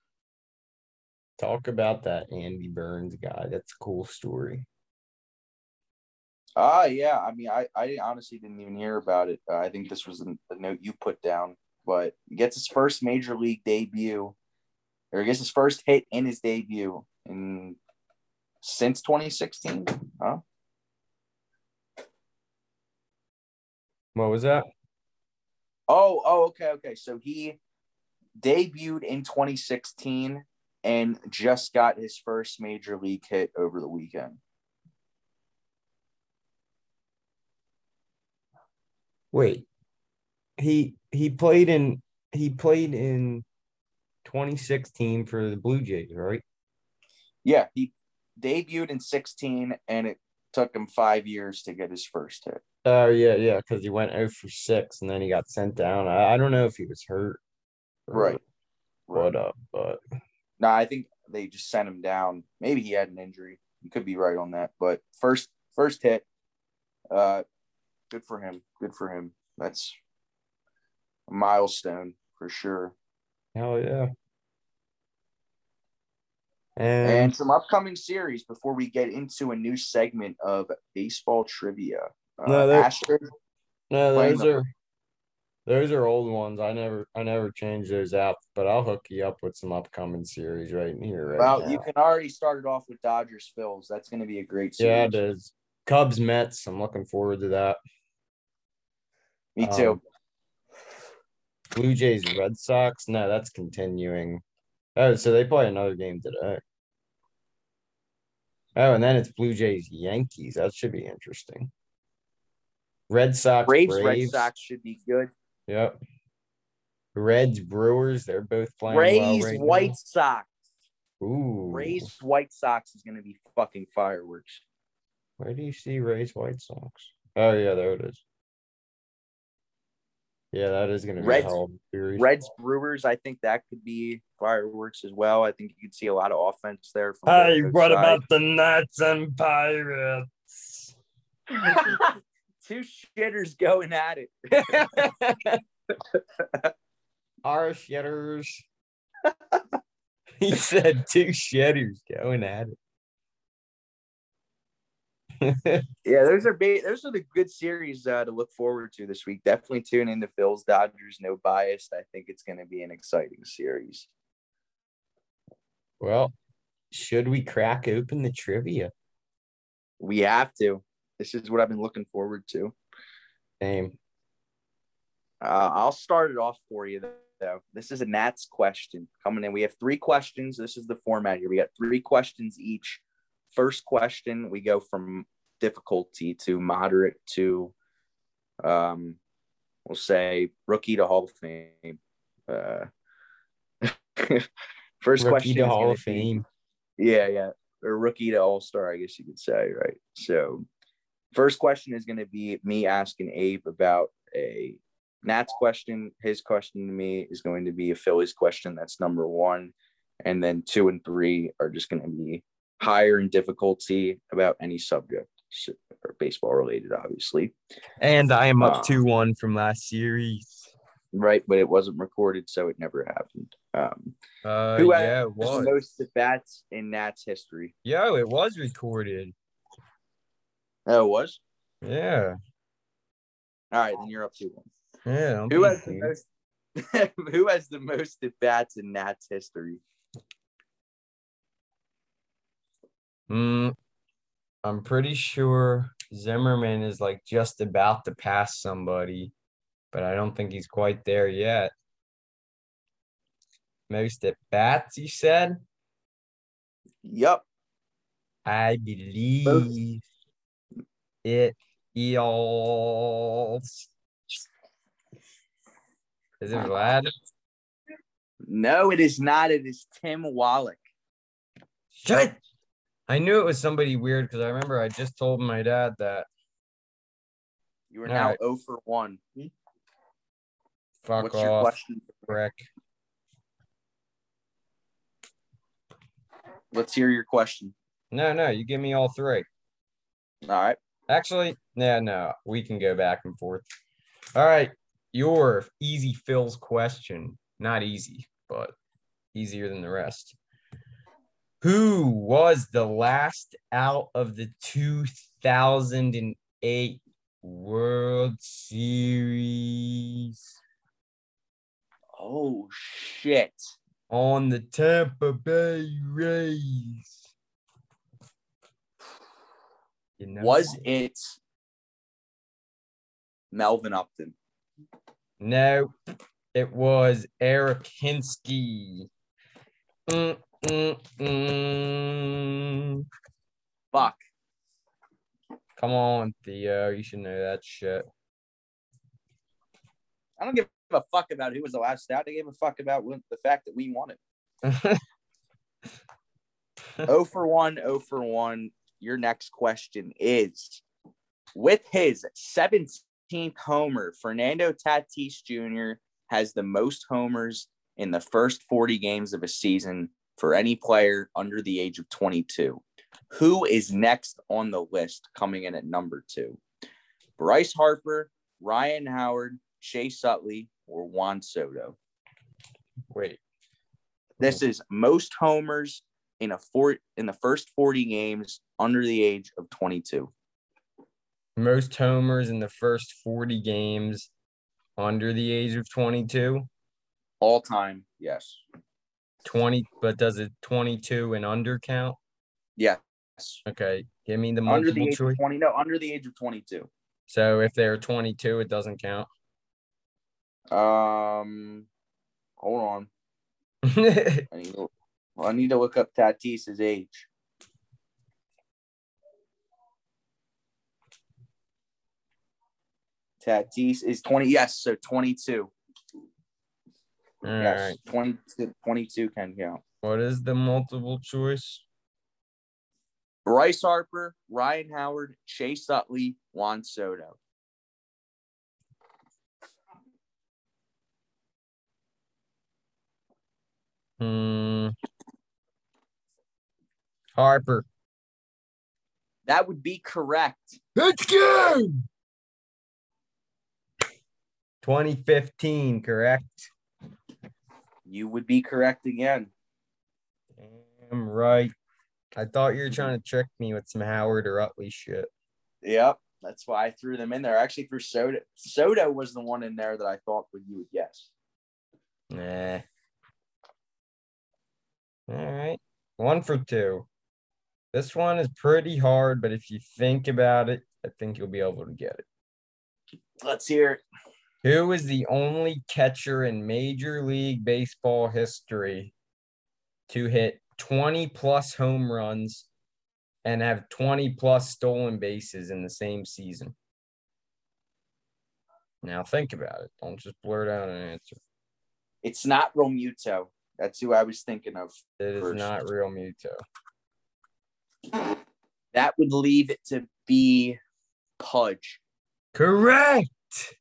Speaker 4: Talk about that Andy Burns guy. That's a cool story.
Speaker 2: Ah, uh, yeah. I mean, I, I honestly didn't even hear about it. Uh, I think this was the note you put down, but he gets his first major league debut, or I guess his first hit in his debut in since twenty sixteen. Huh?
Speaker 4: What was that?
Speaker 2: Oh, oh, okay, okay. So he debuted in twenty sixteen and just got his first major league hit over the weekend.
Speaker 4: Wait, he he played in he played in twenty sixteen for the Blue Jays, right?
Speaker 2: Yeah, he debuted in sixteen, and it took him five years to get his first hit.
Speaker 4: Oh, yeah, yeah, because he went oh for six, and then he got sent down. I, I don't know if he was hurt or
Speaker 2: Right.
Speaker 4: what up, but
Speaker 2: no, I think they just sent him down. Maybe he had an injury. You could be right on that. But first first hit, uh, good for him. Good for him. That's a milestone for sure.
Speaker 4: hell yeah.
Speaker 2: And,
Speaker 4: And,
Speaker 2: some upcoming series before we get into a new segment of baseball trivia. Uh,
Speaker 4: No, that-
Speaker 2: Astros.
Speaker 4: no,
Speaker 2: playing
Speaker 4: those
Speaker 2: the-
Speaker 4: are those are old ones. I never I never changed those out, but I'll hook you up with some upcoming series right here. Right
Speaker 2: Well,
Speaker 4: now.
Speaker 2: you can already start it off with Dodgers Phils. That's going to be a great
Speaker 4: Yeah,
Speaker 2: series.
Speaker 4: it is. Cubs Mets. I'm looking forward to that.
Speaker 2: Me too.
Speaker 4: Um, Blue Jays Red Sox. No, that's continuing. Oh, so they play another game today. Oh, and then it's Blue Jays Yankees. That should be interesting. Red Sox
Speaker 2: Braves, Red
Speaker 4: Braves.
Speaker 2: Sox should be good.
Speaker 4: Yep. Reds Brewers. They're both playing
Speaker 2: Rays,
Speaker 4: well right
Speaker 2: White Sox.
Speaker 4: now. Ooh.
Speaker 2: Rays, White Sox is going to be fucking fireworks.
Speaker 4: Where do you see Rays White Sox? Oh yeah, there it is. Yeah, that is going to be
Speaker 2: Reds-
Speaker 4: a hell of a series.
Speaker 2: Reds, Brewers, I think that could be fireworks as well. I think you could see a lot of offense there. From
Speaker 4: Hey,
Speaker 2: both
Speaker 4: what
Speaker 2: sides.
Speaker 4: about the Nats and Pirates?
Speaker 2: Two shitters going at it.
Speaker 4: Our shitters. He said two shitters going at it.
Speaker 2: Yeah, those are ba- those are the good series uh, to look forward to this week. Definitely tune in to Phil's Dodgers. No bias. I think it's going to be an exciting series.
Speaker 4: Well, should we crack open the trivia?
Speaker 2: We have to. This is what I've been looking forward to.
Speaker 4: Same.
Speaker 2: Uh, I'll start it off for you, though. This is a Nats question coming in. We have three questions. This is the format here. We got three questions each. First question, we go from difficulty to moderate to, um, we'll say, rookie to Hall of Fame. Uh, first
Speaker 4: Rookie
Speaker 2: question
Speaker 4: to
Speaker 2: is
Speaker 4: Hall
Speaker 2: gonna
Speaker 4: of Fame.
Speaker 2: be- Yeah, yeah. Or rookie to all-star, I guess you could say, right? So first question is going to be me asking Abe about a Nats question. His question to me is going to be a Phillies question. That's number one. And then two and three are just going to be higher in difficulty about any subject, or baseball related, obviously.
Speaker 4: And I am up
Speaker 2: Um,
Speaker 4: two one from last series.
Speaker 2: Right, but it wasn't recorded, so it never happened. Um,
Speaker 4: Uh,
Speaker 2: who has
Speaker 4: yeah, it
Speaker 2: the
Speaker 4: was.
Speaker 2: most at bats in Nats history?
Speaker 4: Yo, it was recorded.
Speaker 2: Oh, it was?
Speaker 4: Yeah.
Speaker 2: All right, then you're up two one.
Speaker 4: Yeah. don't
Speaker 2: Who
Speaker 4: be
Speaker 2: has the
Speaker 4: ashamed.
Speaker 2: most? Who has the most at bats in Nats history?
Speaker 4: Mm, I'm pretty sure Zimmerman is like just about to pass somebody, but I don't think he's quite there yet. Most at bats, you said?
Speaker 2: Yup.
Speaker 4: I believe it is. Is it Vlad?
Speaker 2: No, it is not. It is Tim Wallach.
Speaker 4: Shit! I knew it was somebody weird because I remember I just told my dad that.
Speaker 2: You are
Speaker 4: All
Speaker 2: now
Speaker 4: right.
Speaker 2: zero for one.
Speaker 4: Fuck
Speaker 2: What's your
Speaker 4: off,
Speaker 2: question?
Speaker 4: Rick.
Speaker 2: Let's hear your question.
Speaker 3: No, no, you give me all three.
Speaker 2: All right.
Speaker 3: Actually, no, no, we can go back and forth. All right, your easy Phil's question. Not easy, but easier than the rest. Who was the last out of the two thousand eight World Series?
Speaker 2: Oh, shit.
Speaker 3: On the Tampa Bay Rays. You know
Speaker 2: Was
Speaker 3: what?
Speaker 2: it Melvin Upton?
Speaker 3: No, it was Eric Hinsky. Mm, mm, mm.
Speaker 2: Fuck.
Speaker 3: Come on, Theo. You should know that shit.
Speaker 2: I don't give a fuck about who was the last out. I give a fuck about the fact that we won it. oh for one, oh for one. Your next question is, with his seventeenth homer, Fernando Tatis Junior has the most homers in the first forty games of a season for any player under the age of twenty-two. Who is next on the list coming in at number two? Bryce Harper, Ryan Howard, Chase Utley, or Juan Soto?
Speaker 3: Wait.
Speaker 2: This is most homers in a four in the first forty games under the age of twenty-two.
Speaker 3: Most homers in the first forty games under the age of twenty-two?
Speaker 2: All time, yes.
Speaker 3: twenty, but does it twenty-two and under count?
Speaker 2: Yes.
Speaker 3: Okay, give me the
Speaker 2: Under the
Speaker 3: multiple
Speaker 2: age
Speaker 3: choice.
Speaker 2: of twenty. No, under the age of twenty-two.
Speaker 3: So if they're twenty-two, it doesn't count.
Speaker 2: Um, hold on. I need to, I need to look up Tatis's age. Tatis is twenty. Yes, so twenty-two.
Speaker 3: All
Speaker 2: yes,
Speaker 3: right.
Speaker 2: twenty-two, twenty-two can count.
Speaker 3: What is the multiple choice?
Speaker 2: Bryce Harper, Ryan Howard, Chase Utley, Juan Soto.
Speaker 3: Hmm. Harper.
Speaker 2: That would be correct.
Speaker 3: Let's go. twenty fifteen, correct?
Speaker 2: You would be correct again.
Speaker 3: Damn right. I thought you were trying to trick me with some Howard or Utley shit.
Speaker 2: Yep, that's why I threw them in there. Actually, for Soto, Soto was the one in there that I thought would you would guess.
Speaker 3: Nah. All right. One for two. This one is pretty hard, but if you think about it, I think you'll be able to get it.
Speaker 2: Let's hear it.
Speaker 3: Who is the only catcher in Major League Baseball history to hit twenty plus home runs and have twenty plus stolen bases in the same season? Now think about it. Don't just blurt out an answer.
Speaker 2: It's not Romuto. That's who I was thinking of.
Speaker 3: It is
Speaker 2: first.
Speaker 3: not Real Muto.
Speaker 2: That would leave it to be Pudge.
Speaker 3: Correct.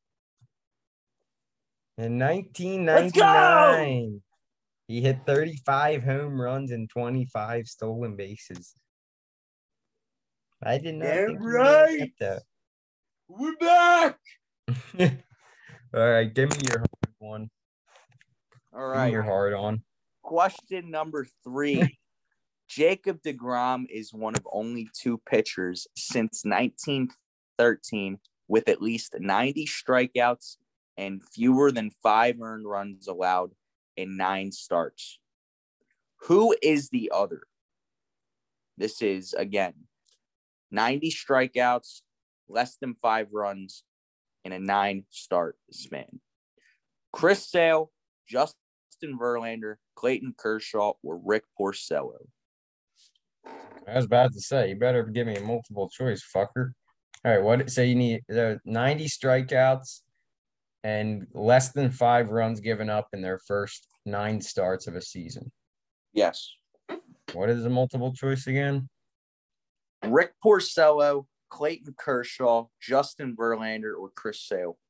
Speaker 3: In nineteen ninety-nine, he hit thirty-five home runs and twenty-five stolen bases. I did not
Speaker 2: Damn
Speaker 3: think
Speaker 2: right.
Speaker 3: you would get that.
Speaker 2: We're back.
Speaker 3: All right, give me your hard one.
Speaker 2: All
Speaker 3: Give me
Speaker 2: right.
Speaker 3: your hard on.
Speaker 2: Question number three. Jacob deGrom is one of only two pitchers since nineteen thirteen with at least ninety strikeouts and fewer than five earned runs allowed in nine starts. Who is the other? This is, again, ninety strikeouts, less than five runs in a nine-start span. Chris Sale, Justin Verlander, Clayton Kershaw, or Rick Porcello?
Speaker 3: I was about to say, you better give me a multiple choice, fucker. All right, what? So you need uh, ninety strikeouts and less than five runs given up in their first nine starts of a season.
Speaker 2: Yes.
Speaker 3: What is the multiple choice again?
Speaker 2: Rick Porcello, Clayton Kershaw, Justin Verlander, or Chris Sale?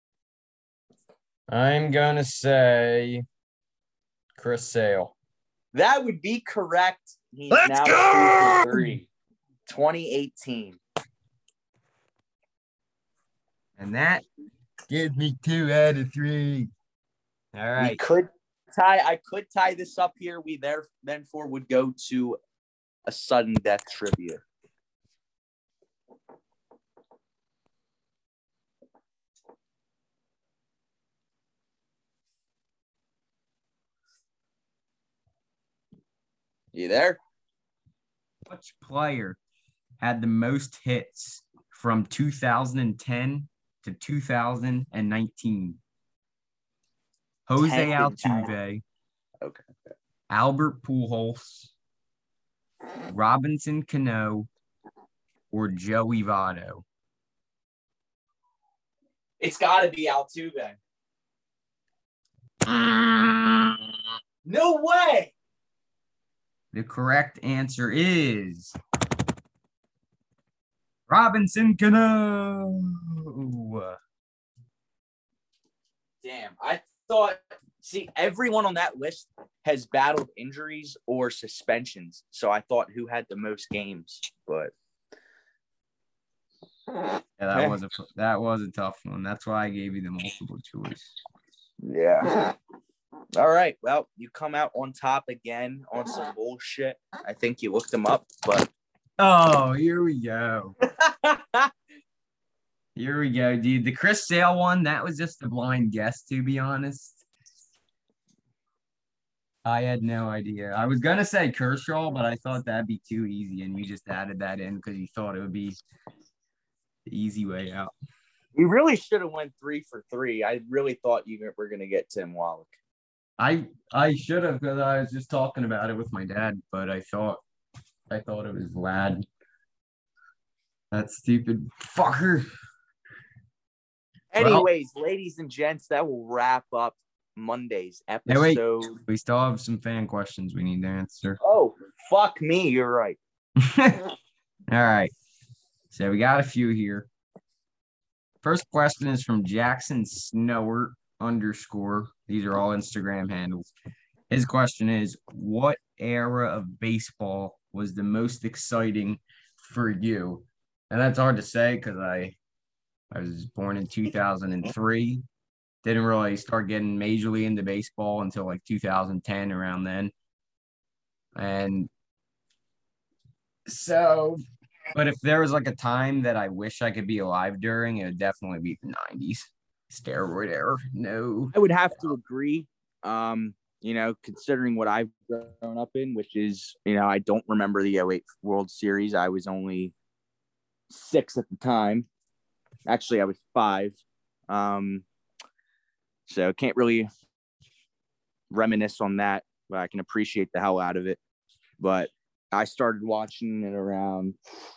Speaker 3: I'm going to say Chris Sale.
Speaker 2: That would be correct. He's
Speaker 3: Let's
Speaker 2: now
Speaker 3: go!
Speaker 2: two for three. twenty eighteen.
Speaker 3: And that gives me two out of three. All right.
Speaker 2: We could tie. I could tie this up here. We there then for would go to a sudden death trivia. You there?
Speaker 3: Which player had the most hits from two thousand ten to two thousand nineteen? Jose
Speaker 2: ten to
Speaker 3: Altuve,
Speaker 2: Okay.
Speaker 3: Albert Pujols, Robinson Cano, or Joey Votto?
Speaker 2: It's got to be Altuve. No way.
Speaker 3: The correct answer is Robinson Cano.
Speaker 2: Damn. I thought, see, everyone on that list has battled injuries or suspensions. So I thought who had the most games, but
Speaker 3: Yeah, that was a that was a tough one. That's why I gave you the multiple choice.
Speaker 2: yeah. All right. Well, you come out on top again on some bullshit. I think you looked them up, but
Speaker 3: Oh, here we go. Here we go, dude. The Chris Sale one, that was just a blind guess, to be honest. I had no idea. I was gonna say Kershaw, but I thought that'd be too easy, and you just added that in because you thought it would be the easy way out.
Speaker 2: you really should have went three for three. I really thought you were going to get Tim Wallach.
Speaker 3: I I should have because I was just talking about it with my dad, but I thought I thought it was Vlad. That stupid fucker.
Speaker 2: Anyways, well, ladies and gents, that will wrap up Monday's episode.
Speaker 3: Hey, wait. We still have some fan questions we need to answer.
Speaker 2: Oh, fuck me. You're right.
Speaker 3: All right. So we got a few here. First question is from Jackson Snowert underscore. These are all Instagram handles. His question is, what era of baseball was the most exciting for you? And that's hard to say because I I was born in two thousand three. Didn't really start getting majorly into baseball until like two thousand ten, around then. And so, but if there was like a time that I wish I could be alive during, it would definitely be the nineties. Steroid era. No.
Speaker 2: I would have to agree. Um, you know, considering what I've grown up in, which is, you know, I don't remember the oh eight World Series. I was only six at the time. Actually, I was five. Um, so can't really reminisce on that, but I can appreciate the hell out of it. But I started watching it around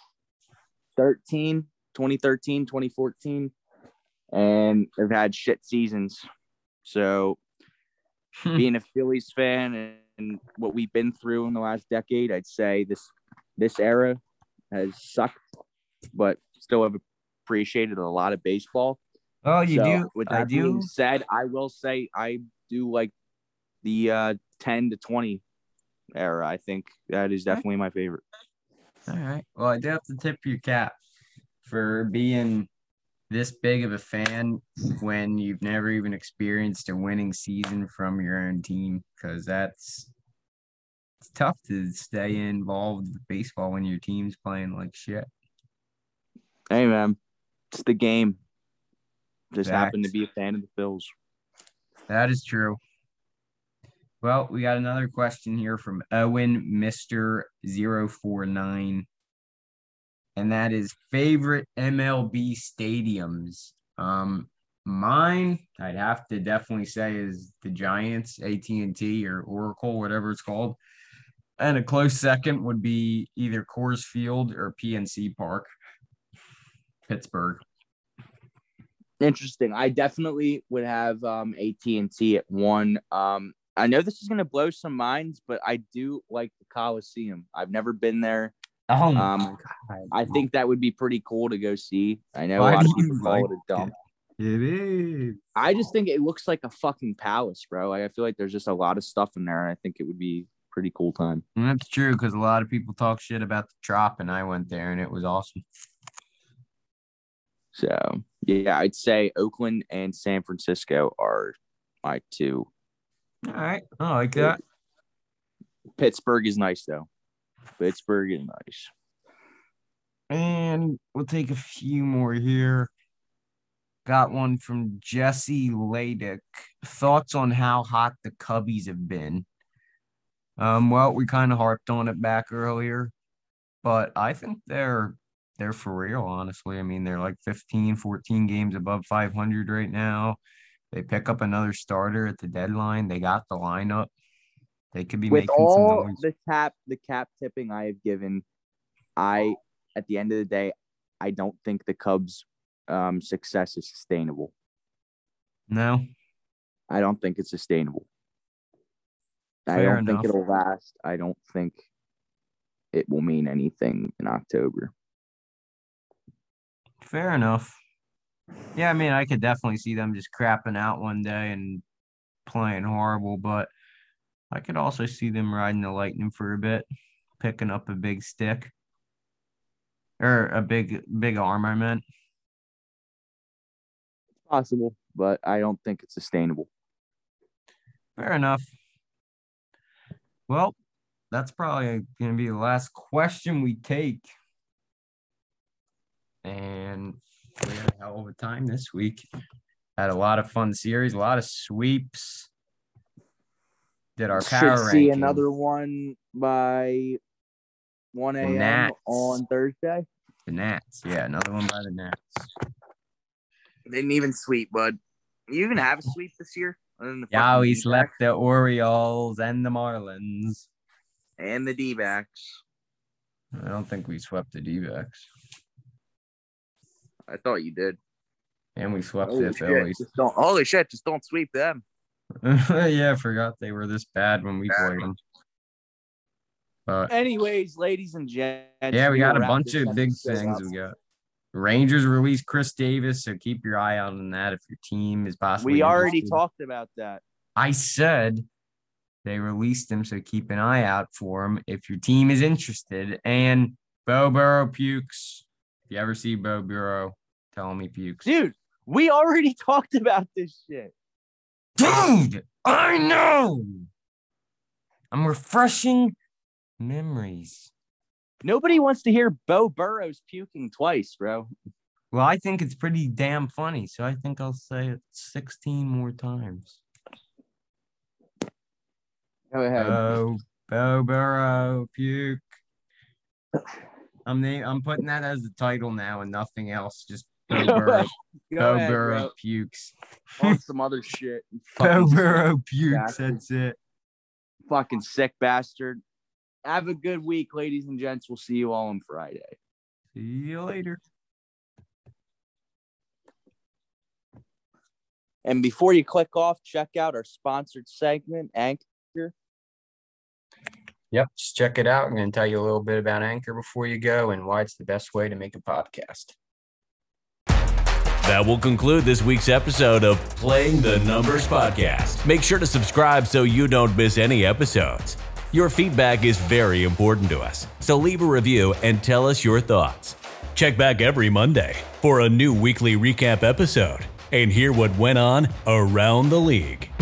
Speaker 2: thirteen, twenty thirteen, twenty fourteen, and I've had shit seasons. So being a Phillies fan and, and what we've been through in the last decade, I'd say this this era has sucked, but still have appreciated a lot of baseball.
Speaker 3: Oh, you
Speaker 2: so,
Speaker 3: do?
Speaker 2: With that
Speaker 3: I do.
Speaker 2: being said, I will say I do like the uh, ten to twenty era. I think that is definitely my favorite.
Speaker 3: All right. Well, I do have to tip your cap for being this big of a fan when you've never even experienced a winning season from your own team, because that's it's tough to stay involved with baseball when your team's playing like shit.
Speaker 2: Hey, man, it's the game. Just
Speaker 3: Facts.
Speaker 2: happened to be a fan of the Phils.
Speaker 3: That is true. Well, we got another question here from Owen Mister zero four nine. And that is favorite M L B stadiums. Um, mine, I'd have to definitely say, is the Giants, A T and T or Oracle, whatever it's called. And a close second would be either Coors Field or P N C Park, Pittsburgh.
Speaker 2: Interesting. I definitely would have um, A T and T at one. Um, I know this is going to blow some minds, but I do like the Coliseum. I've never been there.
Speaker 3: Oh, my
Speaker 2: Um,
Speaker 3: God.
Speaker 2: I think that would be pretty cool to go see. I know
Speaker 3: Why
Speaker 2: a lot of
Speaker 3: do you
Speaker 2: people call
Speaker 3: like
Speaker 2: it a dump.
Speaker 3: It is.
Speaker 2: I just think it looks like a fucking palace, bro. Like, I feel like there's just a lot of stuff in there, and I think it would be pretty cool time.
Speaker 3: And that's true because a lot of people talk shit about the Trop, and I went there, and it was awesome.
Speaker 2: So, yeah, I'd say Oakland and San Francisco are my two.
Speaker 3: All right. I like that.
Speaker 2: Pittsburgh is nice, though. Pittsburgh is nice.
Speaker 3: And we'll take a few more here. Got one from Jesse Ladick. Thoughts on how hot the Cubbies have been? Um, well, we kind of harped on it back earlier, but I think they're they're for real, honestly. I mean, they're like fifteen, fourteen games above five hundred right now. They pick up another starter at the deadline. They got the lineup. They could be
Speaker 2: With
Speaker 3: making
Speaker 2: all
Speaker 3: some noise.
Speaker 2: the cap, the cap tipping I have given, I at the end of the day, I don't think the Cubs' um, success is sustainable.
Speaker 3: No,
Speaker 2: I don't think it's sustainable. I
Speaker 3: Fair
Speaker 2: don't
Speaker 3: enough.
Speaker 2: think it'll last. I don't think it will mean anything in October.
Speaker 3: fair enough. Yeah, I mean, I could definitely see them just crapping out one day and playing horrible, but I could also see them riding the Lightning for a bit, picking up a big stick. Or a big, big arm, I meant.
Speaker 2: It's possible, but I don't think it's sustainable.
Speaker 3: Fair enough. Well, that's probably going to be the last question we take. And we had a hell of a time this week. Had a lot of fun series, a lot of sweeps. Did our power
Speaker 2: Should see
Speaker 3: ranking.
Speaker 2: another one by one
Speaker 3: The
Speaker 2: a.m.
Speaker 3: Nats.
Speaker 2: on Thursday.
Speaker 3: The Nats. Yeah, another one by the Nats.
Speaker 2: Didn't even sweep, bud. You even have a sweep this year? Other than the
Speaker 3: Yeah,
Speaker 2: fucking
Speaker 3: we
Speaker 2: D-backs
Speaker 3: slept the Orioles and the Marlins.
Speaker 2: and the D-backs.
Speaker 3: I don't think we swept the D-backs.
Speaker 2: I thought you did.
Speaker 3: And we swept
Speaker 2: Holy
Speaker 3: the
Speaker 2: shit,
Speaker 3: Phillies.
Speaker 2: just don't, holy shit, just don't sweep them.
Speaker 3: Yeah, I forgot they were this bad when we played them. But
Speaker 2: Anyways, ladies and gents.
Speaker 3: yeah, we got
Speaker 2: will
Speaker 3: a
Speaker 2: wrap
Speaker 3: bunch
Speaker 2: this
Speaker 3: of big
Speaker 2: episode
Speaker 3: things.
Speaker 2: up.
Speaker 3: We got Rangers released Chris Davis, so keep your eye out on that if your team is possibly
Speaker 2: We already
Speaker 3: interested.
Speaker 2: talked about that.
Speaker 3: I said they released him, so keep an eye out for him if your team is interested. And Bo Burrow pukes. If you ever see Bo Burrow, tell him he pukes.
Speaker 2: Dude, we already talked about this shit.
Speaker 3: Dude, I know. I'm refreshing memories.
Speaker 2: Nobody wants to hear Bo Burrows puking twice, bro.
Speaker 3: Well, I think it's pretty damn funny, so I think I'll say it sixteen more times.
Speaker 2: Go ahead.
Speaker 3: Bo, Bo Burrow, puke. I'm the, I'm putting that as the title now and nothing else. Just Bo
Speaker 2: Go
Speaker 3: Burrow,
Speaker 2: ahead. Go
Speaker 3: Bo
Speaker 2: ahead,
Speaker 3: Burrow
Speaker 2: bro.
Speaker 3: pukes.
Speaker 2: On some other shit. You
Speaker 3: Bo
Speaker 2: fucking
Speaker 3: Burrow
Speaker 2: sick
Speaker 3: pukes.
Speaker 2: bastard.
Speaker 3: That's it.
Speaker 2: Fucking sick bastard. Have a good week, ladies and gents. We'll see you all on Friday.
Speaker 3: See you later.
Speaker 2: And before you click off, check out our sponsored segment, Anchor.
Speaker 3: Yep, just check it out. I'm going to tell you a little bit about Anchor before you go and why it's the best way to make a podcast.
Speaker 1: That will conclude this week's episode of Playing the Numbers Podcast. Make sure to subscribe so you don't miss any episodes. Your feedback is very important to us, so leave a review and tell us your thoughts. Check back every Monday for a new weekly recap episode and hear what went on around the league.